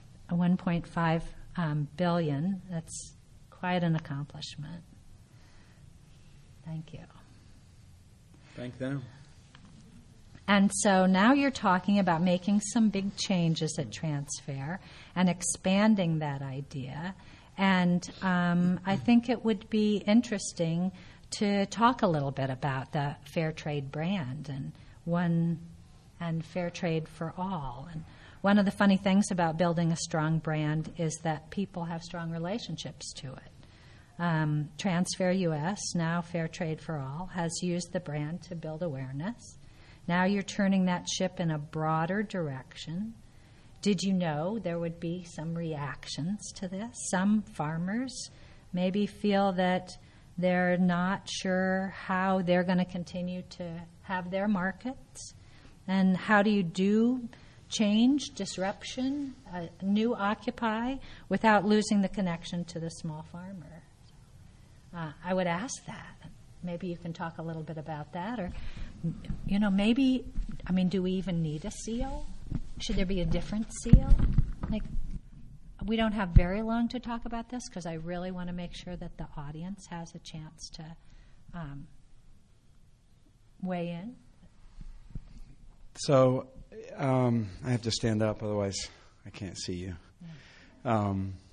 $1.5 billion. That's quite an accomplishment. Thank you. Thank them. And so now you're talking about making some big changes at Transfair and expanding that idea. And I think it would be interesting to talk a little bit about the Fair Trade brand and Fair Trade for All. And one of the funny things about building a strong brand is that people have strong relationships to it. Transfair US, now Fair Trade for All, has used the brand to build awareness. Now you're turning that ship in a broader direction. Did you know there would be some reactions to this? Some farmers maybe feel that they're not sure how they're going to continue to have their markets. And how do you do change, disruption, new Occupy, without losing the connection to the small farmer? I would ask that. Maybe you can talk a little bit about that. Or, maybe, do we even need a seal? Should there be a different seal? We don't have very long to talk about this because I really want to make sure that the audience has a chance to weigh in. So I have to stand up, otherwise I can't see you. Yeah.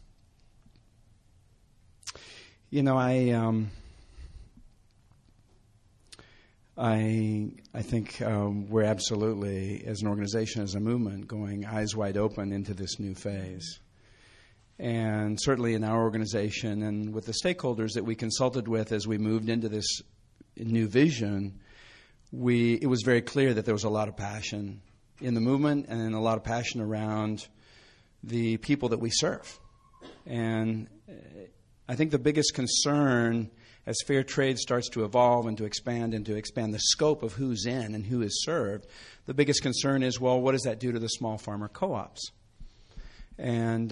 I think we're absolutely, as an organization, as a movement, going eyes wide open into this new phase. And certainly in our organization and with the stakeholders that we consulted with as we moved into this new vision, it was very clear that there was a lot of passion in the movement and a lot of passion around the people that we serve. And I think the biggest concern as fair trade starts to evolve and to expand the scope of who's in and who is served, the biggest concern is, well, what does that do to the small farmer co-ops? And,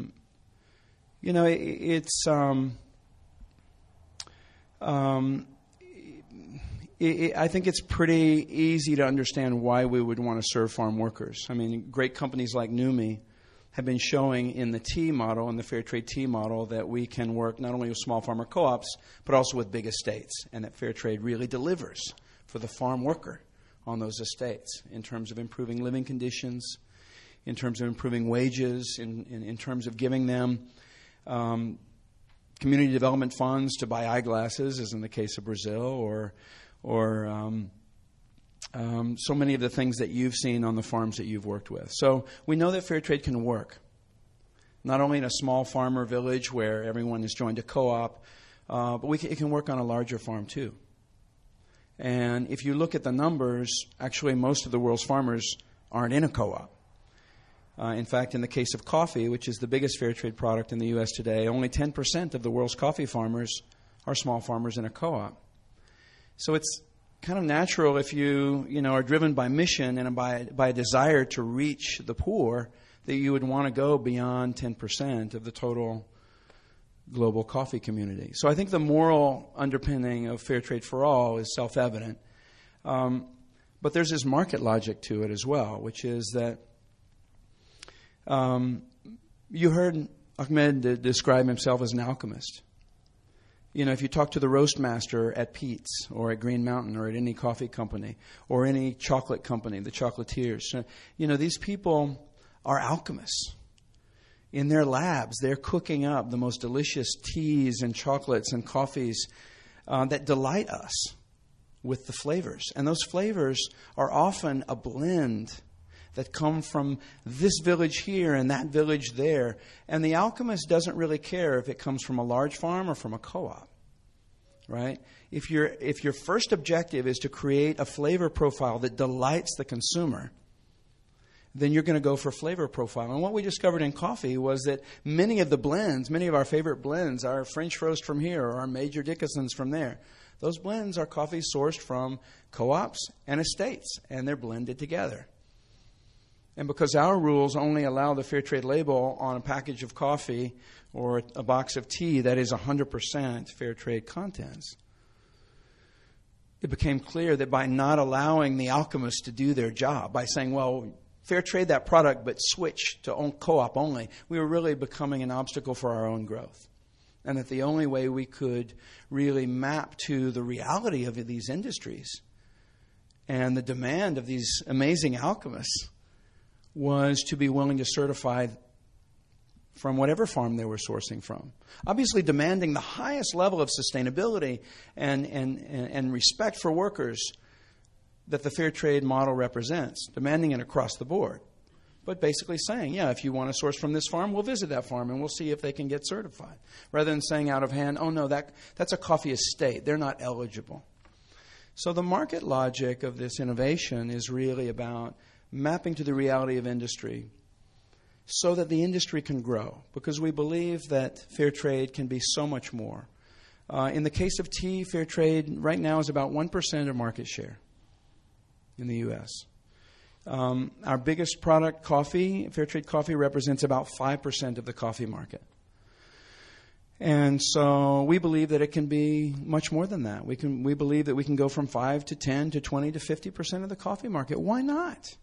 I think it's pretty easy to understand why we would want to serve farm workers. Great companies like NUMMI have been showing in the T model, in the Fair Trade T model, that we can work not only with small farmer co-ops, but also with big estates, and that Fair Trade really delivers for the farm worker on those estates in terms of improving living conditions, in terms of improving wages, in terms of giving them community development funds to buy eyeglasses, as in the case of Brazil, or so many of the things that you've seen on the farms that you've worked with. So we know that fair trade can work, not only in a small farmer village where everyone has joined a co-op, but it can work on a larger farm too. And if you look at the numbers, actually most of the world's farmers aren't in a co-op. In fact, in the case of coffee, which is the biggest fair trade product in the U.S. today, only 10% of the world's coffee farmers are small farmers in a co-op. So it's kind of natural if you are driven by mission and by a desire to reach the poor that you would want to go beyond 10% of the total global coffee community. So I think the moral underpinning of Fair Trade for All is self-evident. But there's this market logic to it as well, which is that you heard Ahmed describe himself as an alchemist. If you talk to the roast master at Pete's or at Green Mountain or at any coffee company or any chocolate company, the chocolatiers, these people are alchemists. In their labs, they're cooking up the most delicious teas and chocolates and coffees that delight us with the flavors. And those flavors are often a blend that come from this village here and that village there. And the alchemist doesn't really care if it comes from a large farm or from a co-op, right? If your first objective is to create a flavor profile that delights the consumer, then you're going to go for flavor profile. And what we discovered in coffee was that many of our favorite blends, our French roast from here or our Major Dickinson's from there, those blends are coffees sourced from co-ops and estates, and they're blended together. And because our rules only allow the fair trade label on a package of coffee or a box of tea that is 100% fair trade contents, it became clear that by not allowing the alchemists to do their job, by saying, well, fair trade that product but switch to co-op only, we were really becoming an obstacle for our own growth. And that the only way we could really map to the reality of these industries and the demand of these amazing alchemists was to be willing to certify from whatever farm they were sourcing from. Obviously demanding the highest level of sustainability and respect for workers that the fair trade model represents, demanding it across the board. But basically saying, if you want to source from this farm, we'll visit that farm and we'll see if they can get certified. Rather than saying out of hand, oh no, that's a coffee estate, they're not eligible. So the market logic of this innovation is really about mapping to the reality of industry so that the industry can grow, because we believe that fair trade can be so much more. In the case of tea, fair trade right now is about 1% of market share in the U.S. Our biggest product, coffee, fair trade coffee, represents about 5% of the coffee market. And so we believe that it can be much more than that. We believe that we can go from 5 to 10 to 20 to 50% of the coffee market. Why not?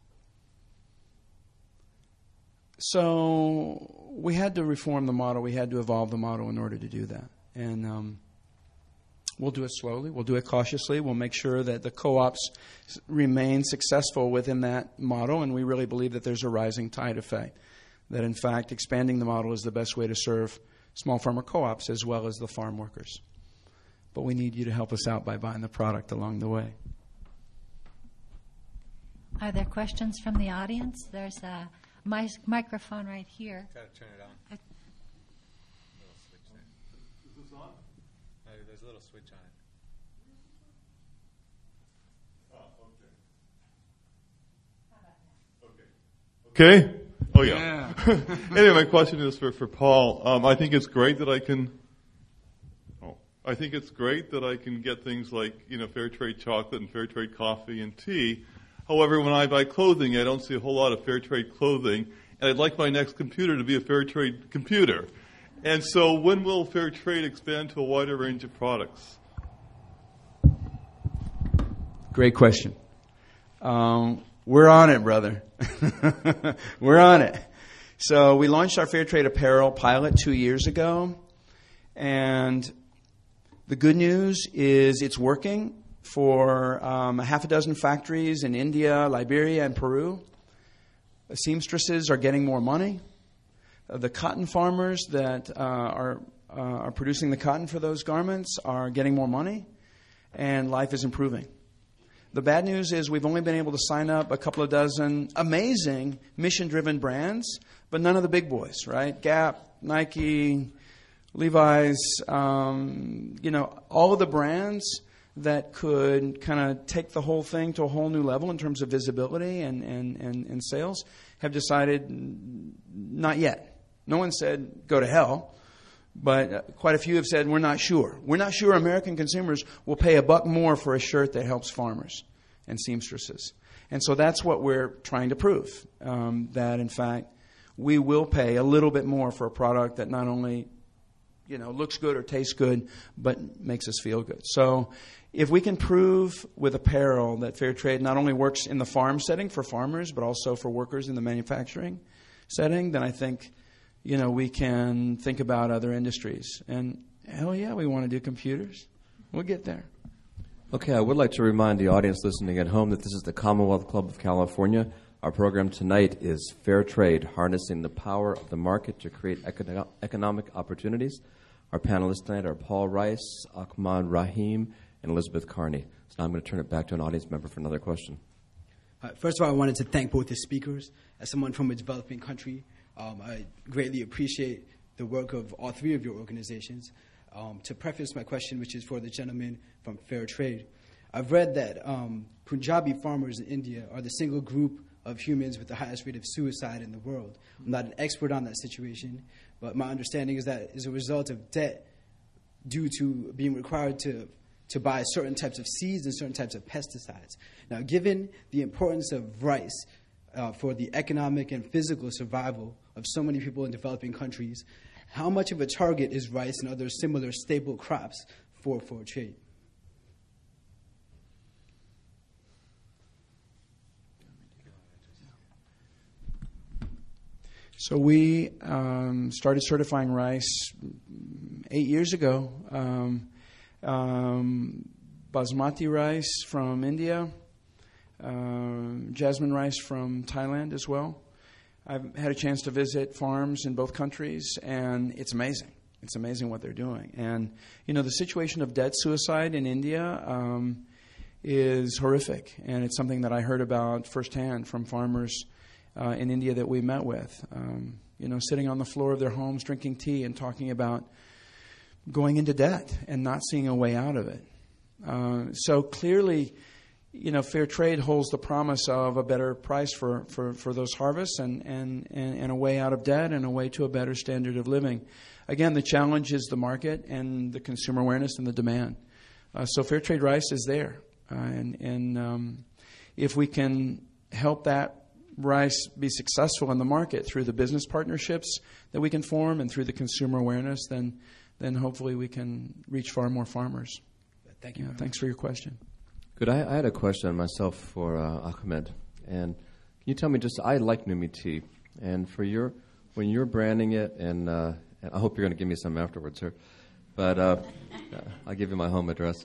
So we had to reform the model. We had to evolve the model in order to do that. And we'll do it slowly. We'll do it cautiously. We'll make sure that the co-ops remain successful within that model. And we really believe that there's a rising tide effect, that in fact expanding the model is the best way to serve small farmer co-ops as well as the farm workers. But we need you to help us out by buying the product along the way. Are there questions from the audience? There's a microphone right here. Got to turn it on. Little switch there. Is this on? There's a little switch on it. Oh, okay. Okay. Oh, yeah. Anyway, my question is for Paul. I think it's great that I can get things like, fair trade chocolate and fair trade coffee and tea. However, when I buy clothing, I don't see a whole lot of fair trade clothing, and I'd like my next computer to be a fair trade computer. And so when will fair trade expand to a wider range of products? Great question. We're on it, brother. We're on it. So we launched our fair trade apparel pilot 2 years ago, and the good news is it's working for a half a dozen factories in India, Liberia, and Peru. The seamstresses are getting more money. The cotton farmers that are producing the cotton for those garments are getting more money, and life is improving. The bad news is we've only been able to sign up a couple of dozen amazing mission-driven brands, but none of the big boys, right? Gap, Nike, Levi's, all of the brands that could kind of take the whole thing to a whole new level in terms of visibility and sales have decided not yet. No one said go to hell, but quite a few have said we're not sure. We're not sure American consumers will pay $1 more for a shirt that helps farmers and seamstresses. And so that's what we're trying to prove, that in fact we will pay a little bit more for a product that not only looks good or tastes good, but makes us feel good. So if we can prove with apparel that fair trade not only works in the farm setting for farmers, but also for workers in the manufacturing setting, then I think, we can think about other industries. And hell yeah, we want to do computers. We'll get there. Okay, I would like to remind the audience listening at home that this is the Commonwealth Club of California. Our program tonight is Fair Trade, Harnessing the Power of the Market to Create Economic Opportunities. Our panelists tonight are Paul Rice, Ahmad Rahim, and Elizabeth Carney. So now I'm going to turn it back to an audience member for another question. First of all, I wanted to thank both the speakers. As someone from a developing country, I greatly appreciate the work of all three of your organizations. To preface my question, which is for the gentleman from Fair Trade, I've read that Punjabi farmers in India are the single group of humans with the highest rate of suicide in the world. I'm not an expert on that situation, but my understanding is that as a result of debt due to being required to buy certain types of seeds and certain types of pesticides. Now, given the importance of rice for the economic and physical survival of so many people in developing countries, how much of a target is rice and other similar staple crops for trade? So we started certifying rice 8 years ago. Basmati rice from India, jasmine rice from Thailand as well. I've had a chance to visit farms in both countries, and it's amazing. It's amazing what they're doing. And, the situation of debt suicide in India is horrific, and it's something that I heard about firsthand from farmers in India that we met with, sitting on the floor of their homes drinking tea and talking about going into debt and not seeing a way out of it. So clearly, fair trade holds the promise of a better price for those harvests and a way out of debt and a way to a better standard of living. Again, the challenge is the market and the consumer awareness and the demand. So fair trade rice is there. And if we can help that rice be successful in the market through the business partnerships that we can form and through the consumer awareness, then hopefully we can reach far more farmers. Thank you. Thanks for your question. Good. I had a question myself for Ahmed. And can you tell me I like Numi tea. And when you're branding it, and I hope you're going to give me some afterwards, sir. But I'll give you my home address.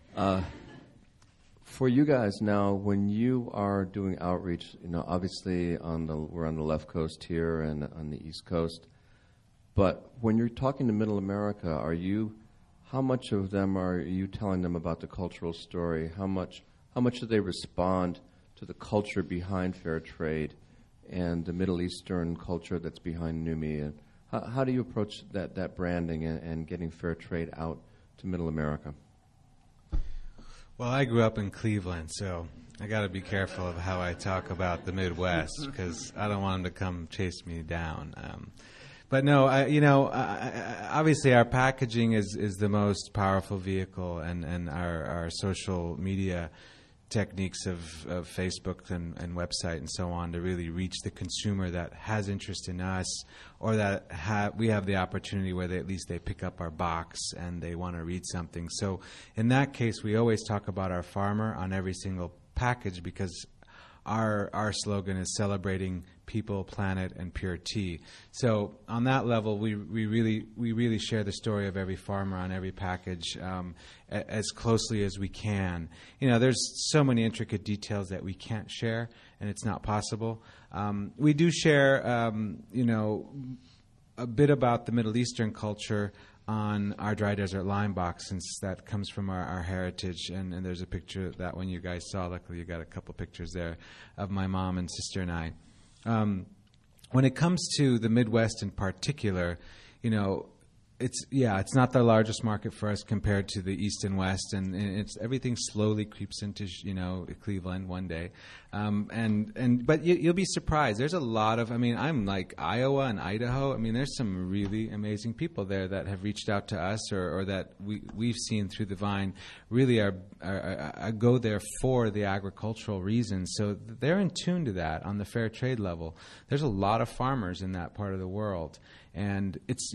For you guys now, when you are doing outreach, obviously we're on the left coast here and on the East Coast. But when you're talking to Middle America, how much of them are you telling them about the cultural story? How much do they respond to the culture behind fair trade and the Middle Eastern culture that's behind Numi? And how do you approach that branding and getting fair trade out to Middle America? Well, I grew up in Cleveland, so I got to be careful of how I talk about the Midwest because I don't want them to come chase me down. But no, obviously our packaging is the most powerful vehicle, and our social media techniques of Facebook and website and so on to really reach the consumer that has interest in us, or that we have the opportunity where at least they pick up our box and they want to read something. So in that case, we always talk about our farmer on every single package because our slogan is celebrating people, planet, and pure tea. So on that level, we really share the story of every farmer on every package as closely as we can. There's so many intricate details that we can't share, and it's not possible. We do share, a bit about the Middle Eastern culture on our dry desert lime box, since that comes from our heritage. And there's a picture of that one you guys saw. Luckily, you got a couple pictures there of my mom and sister and I. When it comes to the Midwest in particular, you know, it's not the largest market for us compared to the East and West, and it's everything slowly creeps into Cleveland one day, but you'll be surprised. There's a lot of, I'm like Iowa and Idaho. There's some really amazing people there that have reached out to us or that we've seen through the Vine. Really are go there for the agricultural reasons, so they're in tune to that on the fair trade level. There's a lot of farmers in that part of the world. And it's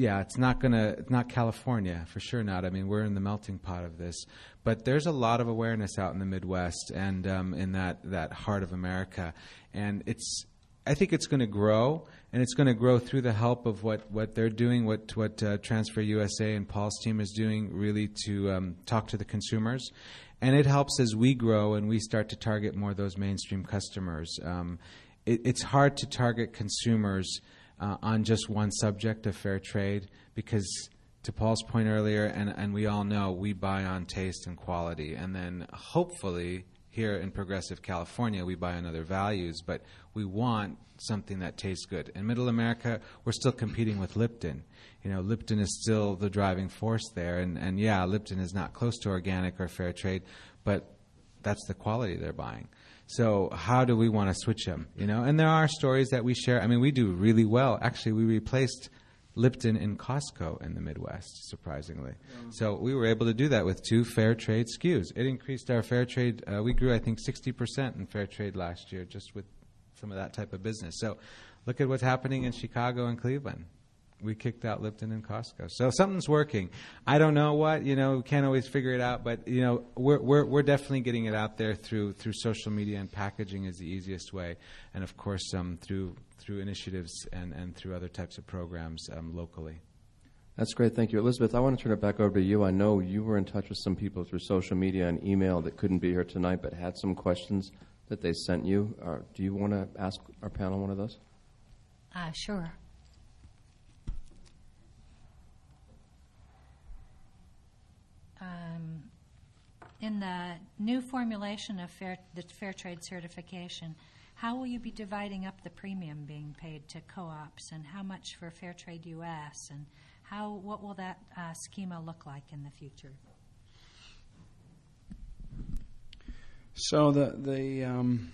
not California, for sure not. We're in the melting pot of this. But there's a lot of awareness out in the Midwest and in that heart of America. And I think it's going to grow, and it's going to grow through the help of what they're doing, what Transfer USA and Paul's team is doing, really to talk to the consumers. And it helps as we grow and we start to target more of those mainstream customers. It's hard to target consumers on just one subject of fair trade, because to Paul's point earlier, and we all know, we buy on taste and quality, and then hopefully here in progressive California we buy on other values, but we want something that tastes good. In Middle America, we're still competing with Lipton. Lipton is still the driving force there, and Lipton is not close to organic or fair trade, but that's the quality they're buying. So how do we want to switch them? And there are stories that we share. We do really well. Actually, we replaced Lipton in Costco in the Midwest, surprisingly. Yeah. So we were able to do that with 2 fair trade SKUs. It increased our fair trade. We grew, I think, 60% in fair trade last year just with some of that type of business. So look at what's happening in Chicago and Cleveland. We kicked out Lipton and Costco. So something's working. I don't know what, we can't always figure it out, but, we're definitely getting it out there through social media, and packaging is the easiest way. And, of course, through initiatives and through other types of programs locally. That's great. Thank you. Elizabeth, I want to turn it back over to you. I know you were in touch with some people through social media and email that couldn't be here tonight but had some questions that they sent you. Do you want to ask our panel one of those? Sure. In the new formulation of the fair trade certification, how will you be dividing up the premium being paid to co-ops, and how much for Fair Trade US, and what will that schema look like in the future? So the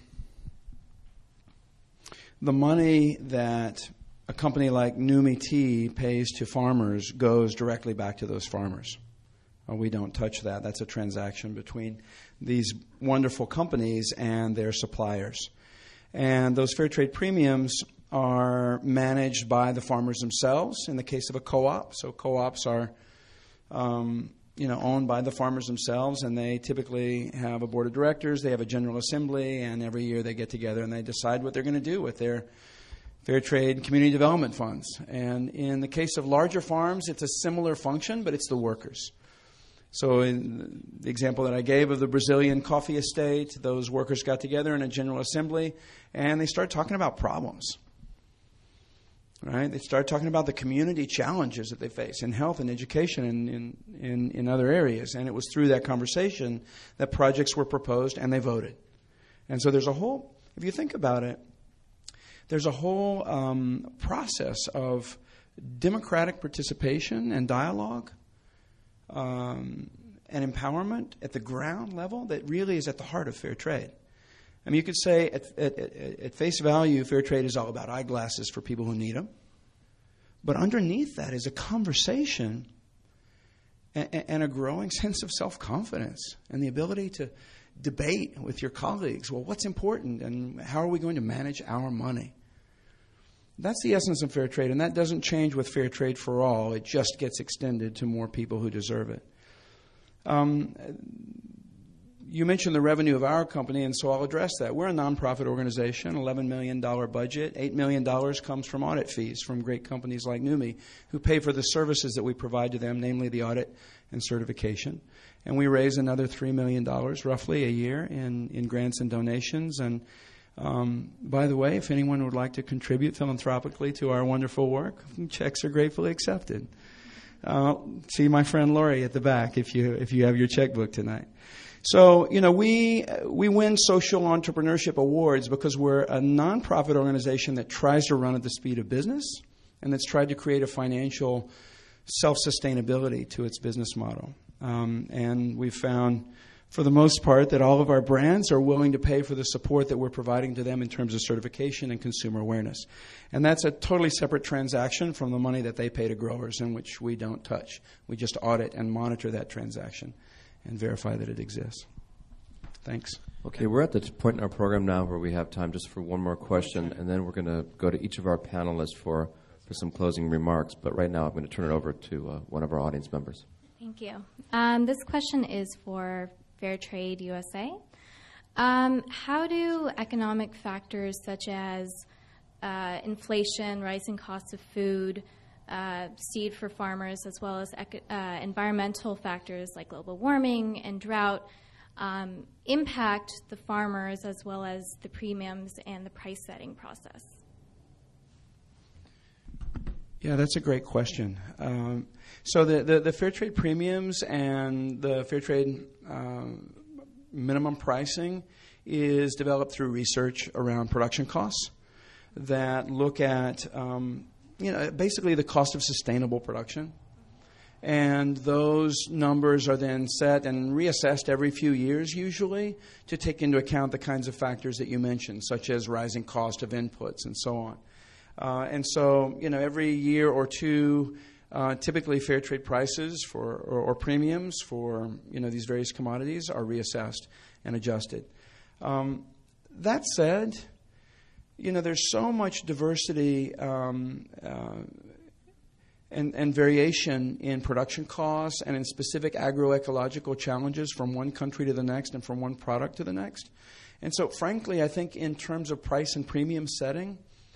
money that a company like Numi Tea pays to farmers goes directly back to those farmers. We don't touch that. That's a transaction between these wonderful companies and their suppliers. And those fair trade premiums are managed by the farmers themselves in the case of a co-op. So co-ops are owned by the farmers themselves, and they typically have a board of directors, they have a general assembly, and every year they get together and they decide what they're going to do with their fair trade community development funds. And in the case of larger farms, it's a similar function, but it's the workers. So in the example that I gave of the Brazilian coffee estate, those workers got together in a general assembly and they started talking about problems. Right? They started talking about the community challenges that they face in health and education and in other areas. And it was through that conversation that projects were proposed and they voted. And so there's a whole, if you think about it, there's a whole process of democratic participation and dialogue and empowerment at the ground level that really is at the heart of fair trade. You could say at face value, fair trade is all about eyeglasses for people who need them. But underneath that is a conversation and a growing sense of self-confidence and the ability to debate with your colleagues. Well, what's important and how are we going to manage our money? That's the essence of fair trade, and that doesn't change with fair trade for all. It just gets extended to more people who deserve it. You mentioned the revenue of our company, and so I'll address that. We're a nonprofit organization, $11 million budget. $8 million comes from audit fees from great companies like Numi, who pay for the services that we provide to them, namely the audit and certification. And we raise another $3 million roughly a year in grants and donations. And by the way, if anyone would like to contribute philanthropically to our wonderful work, checks are gratefully accepted. See my friend Lori at the back if you have your checkbook tonight. So, we win social entrepreneurship awards because we're a nonprofit organization that tries to run at the speed of business and that's tried to create a financial self-sustainability to its business model. And we've found, for the most part, that all of our brands are willing to pay for the support that we're providing to them in terms of certification and consumer awareness. And that's a totally separate transaction from the money that they pay to growers, in which we don't touch. We just audit and monitor that transaction and verify that it exists. Thanks. Okay, we're at the point in our program now where we have time just for one more question, and then we're going to go to each of our panelists for some closing remarks. But right now I'm going to turn it over to one of our audience members. Thank you. This question is for Fairtrade USA. How do economic factors such as inflation, rising costs of food, seed for farmers, as well as environmental factors like global warming and drought impact the farmers as well as the premiums and the price setting process? Yeah, that's a great question. So the fair trade premiums and the fair trade minimum pricing is developed through research around production costs that look at basically the cost of sustainable production. And those numbers are then set and reassessed every few years usually to take into account the kinds of factors that you mentioned, such as rising cost of inputs and so on. And so, every year or two, typically fair trade prices or premiums for, these various commodities are reassessed and adjusted. That said, there's so much diversity and variation in production costs and in specific agroecological challenges from one country to the next and from one product to the next. And so, frankly, I think in terms of price and premium setting,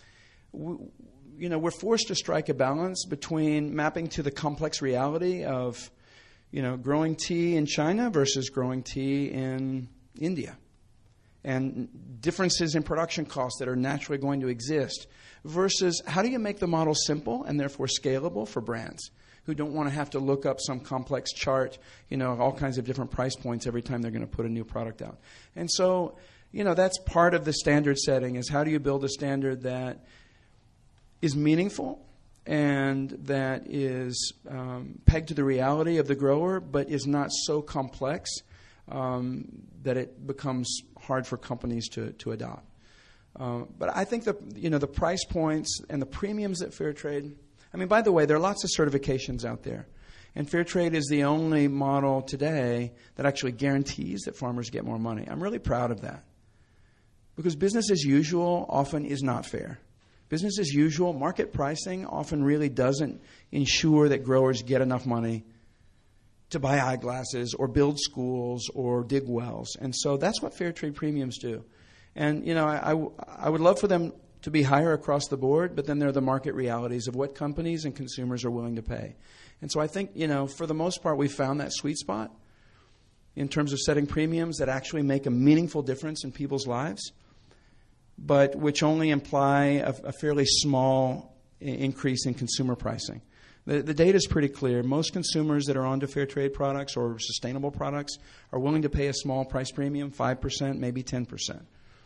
we're forced to strike a balance between mapping to the complex reality of, growing tea in China versus growing tea in India, and differences in production costs that are naturally going to exist, versus how do you make the model simple and therefore scalable for brands who don't want to have to look up some complex chart, all kinds of different price points every time they're going to put a new product out. And so, that's part of the standard setting, is how do you build a standard that is meaningful and that is pegged to the reality of the grower, but is not so complex that it becomes hard for companies to adopt. But I think the price points and the premiums at Fairtrade, by the way, there are lots of certifications out there. And Fairtrade is the only model today that actually guarantees that farmers get more money. I'm really proud of that. Because business as usual often is not fair. Business as usual, market pricing often really doesn't ensure that growers get enough money to buy eyeglasses or build schools or dig wells. And so that's what fair trade premiums do. And, I would love for them to be higher across the board, but then there are the market realities of what companies and consumers are willing to pay. And so I think, for the most part, we've found that sweet spot in terms of setting premiums that actually make a meaningful difference in people's lives, but which only imply a fairly small increase in consumer pricing. The data is pretty clear. Most consumers that are onto fair trade products or sustainable products are willing to pay a small price premium, 5%, maybe 10%.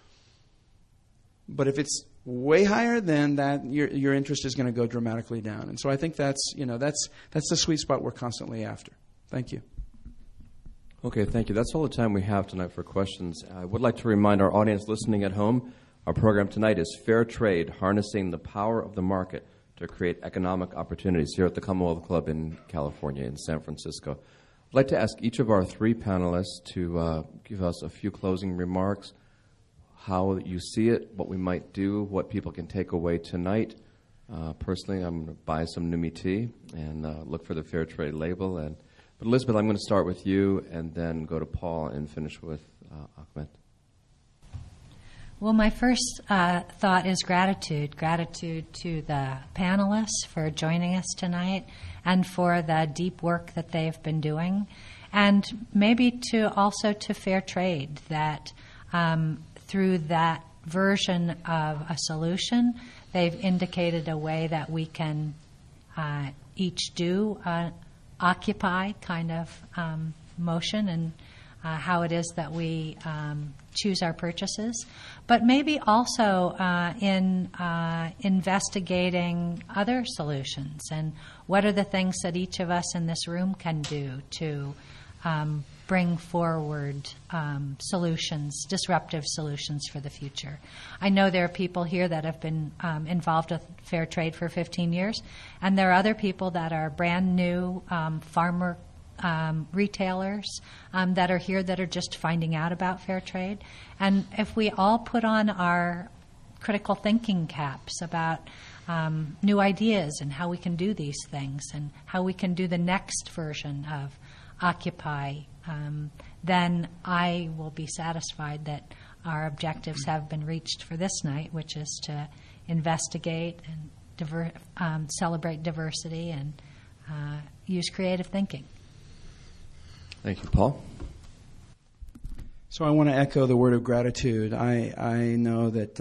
But if it's way higher, then that your interest is going to go dramatically down. And so I think that's the sweet spot we're constantly after. Thank you. Okay, thank you. That's all the time we have tonight for questions. I would like to remind our audience listening at home, our program tonight is Fair Trade, Harnessing the Power of the Market to Create Economic Opportunities, here at the Commonwealth Club in California, in San Francisco. I'd like to ask each of our three panelists to give us a few closing remarks, how you see it, what we might do, what people can take away tonight. Personally, I'm going to buy some Numi tea and look for the Fair Trade label. But Elizabeth, I'm going to start with you and then go to Paul and finish with Ahmed. Well, my first thought is gratitude. Gratitude to the panelists for joining us tonight and for the deep work that they've been doing. And maybe also to Fair Trade, that through that version of a solution, they've indicated a way that we can each do Occupy kind of motion and how it is that we choose our purchases, but maybe also in investigating other solutions and what are the things that each of us in this room can do to bring forward solutions, disruptive solutions for the future. I know there are people here that have been involved with fair trade for 15 years, and there are other people that are brand new farmer retailers that are here that are just finding out about fair trade. And if we all put on our critical thinking caps about new ideas and how we can do these things and how we can do the next version of Occupy, then I will be satisfied that our objectives have been reached for this night, which is to investigate and celebrate diversity and use creative thinking. Thank you, Paul. So I want to echo the word of gratitude. I know that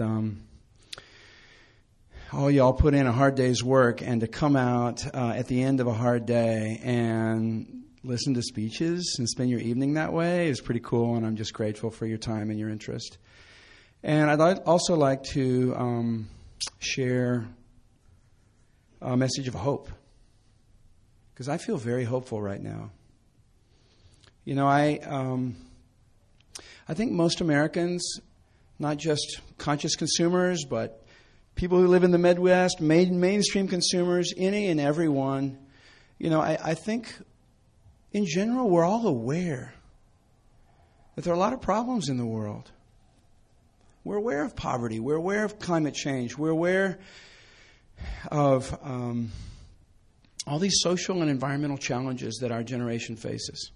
all y'all put in a hard day's work, and to come out at the end of a hard day and listen to speeches and spend your evening that way is pretty cool, and I'm just grateful for your time and your interest. And I'd also like to share a message of hope, because I feel very hopeful right now. You know, I think most Americans, not just conscious consumers, but people who live in the Midwest, mainstream consumers, any and everyone, you know, I think in general we're all aware that there are a lot of problems in the world. We're aware of poverty. We're aware of climate change. We're aware of all these social and environmental challenges that our generation faces.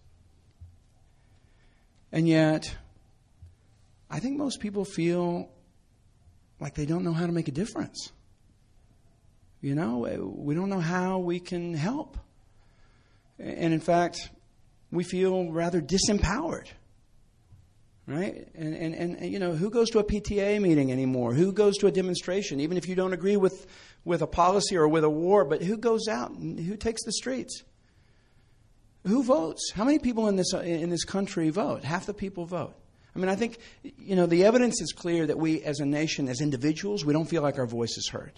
And yet, I think most people feel like they don't know how to make a difference. You know, we don't know how we can help. And in fact, we feel rather disempowered. Right? And you know, who goes to a PTA meeting anymore? Who goes to a demonstration? Even if you don't agree with a policy or with a war, but who goes out and who takes the streets? Who votes? How many people in this country vote? Half the people vote. I mean, I think, you know, the evidence is clear that we as a nation, as individuals, we don't feel like our voice is heard.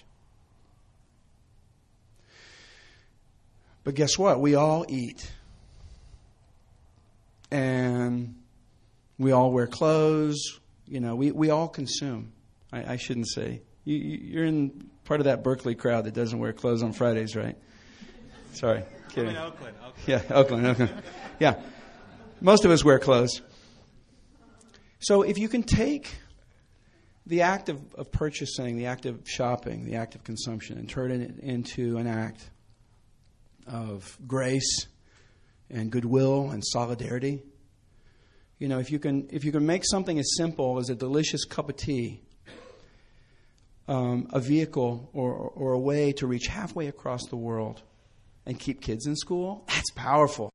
But guess what? We all eat. And we all wear clothes. You know, we all consume. I shouldn't say. You're in part of that Berkeley crowd that doesn't wear clothes on Fridays, right? Sorry. Kidding. I'm in Oakland. Yeah, Oakland. Yeah. Most of us wear clothes. So if you can take the act of purchasing, the act of shopping, the act of consumption, and turn it into an act of grace and goodwill and solidarity, you know, if you can make something as simple as a delicious cup of tea a vehicle or a way to reach halfway across the world and keep kids in school, that's powerful.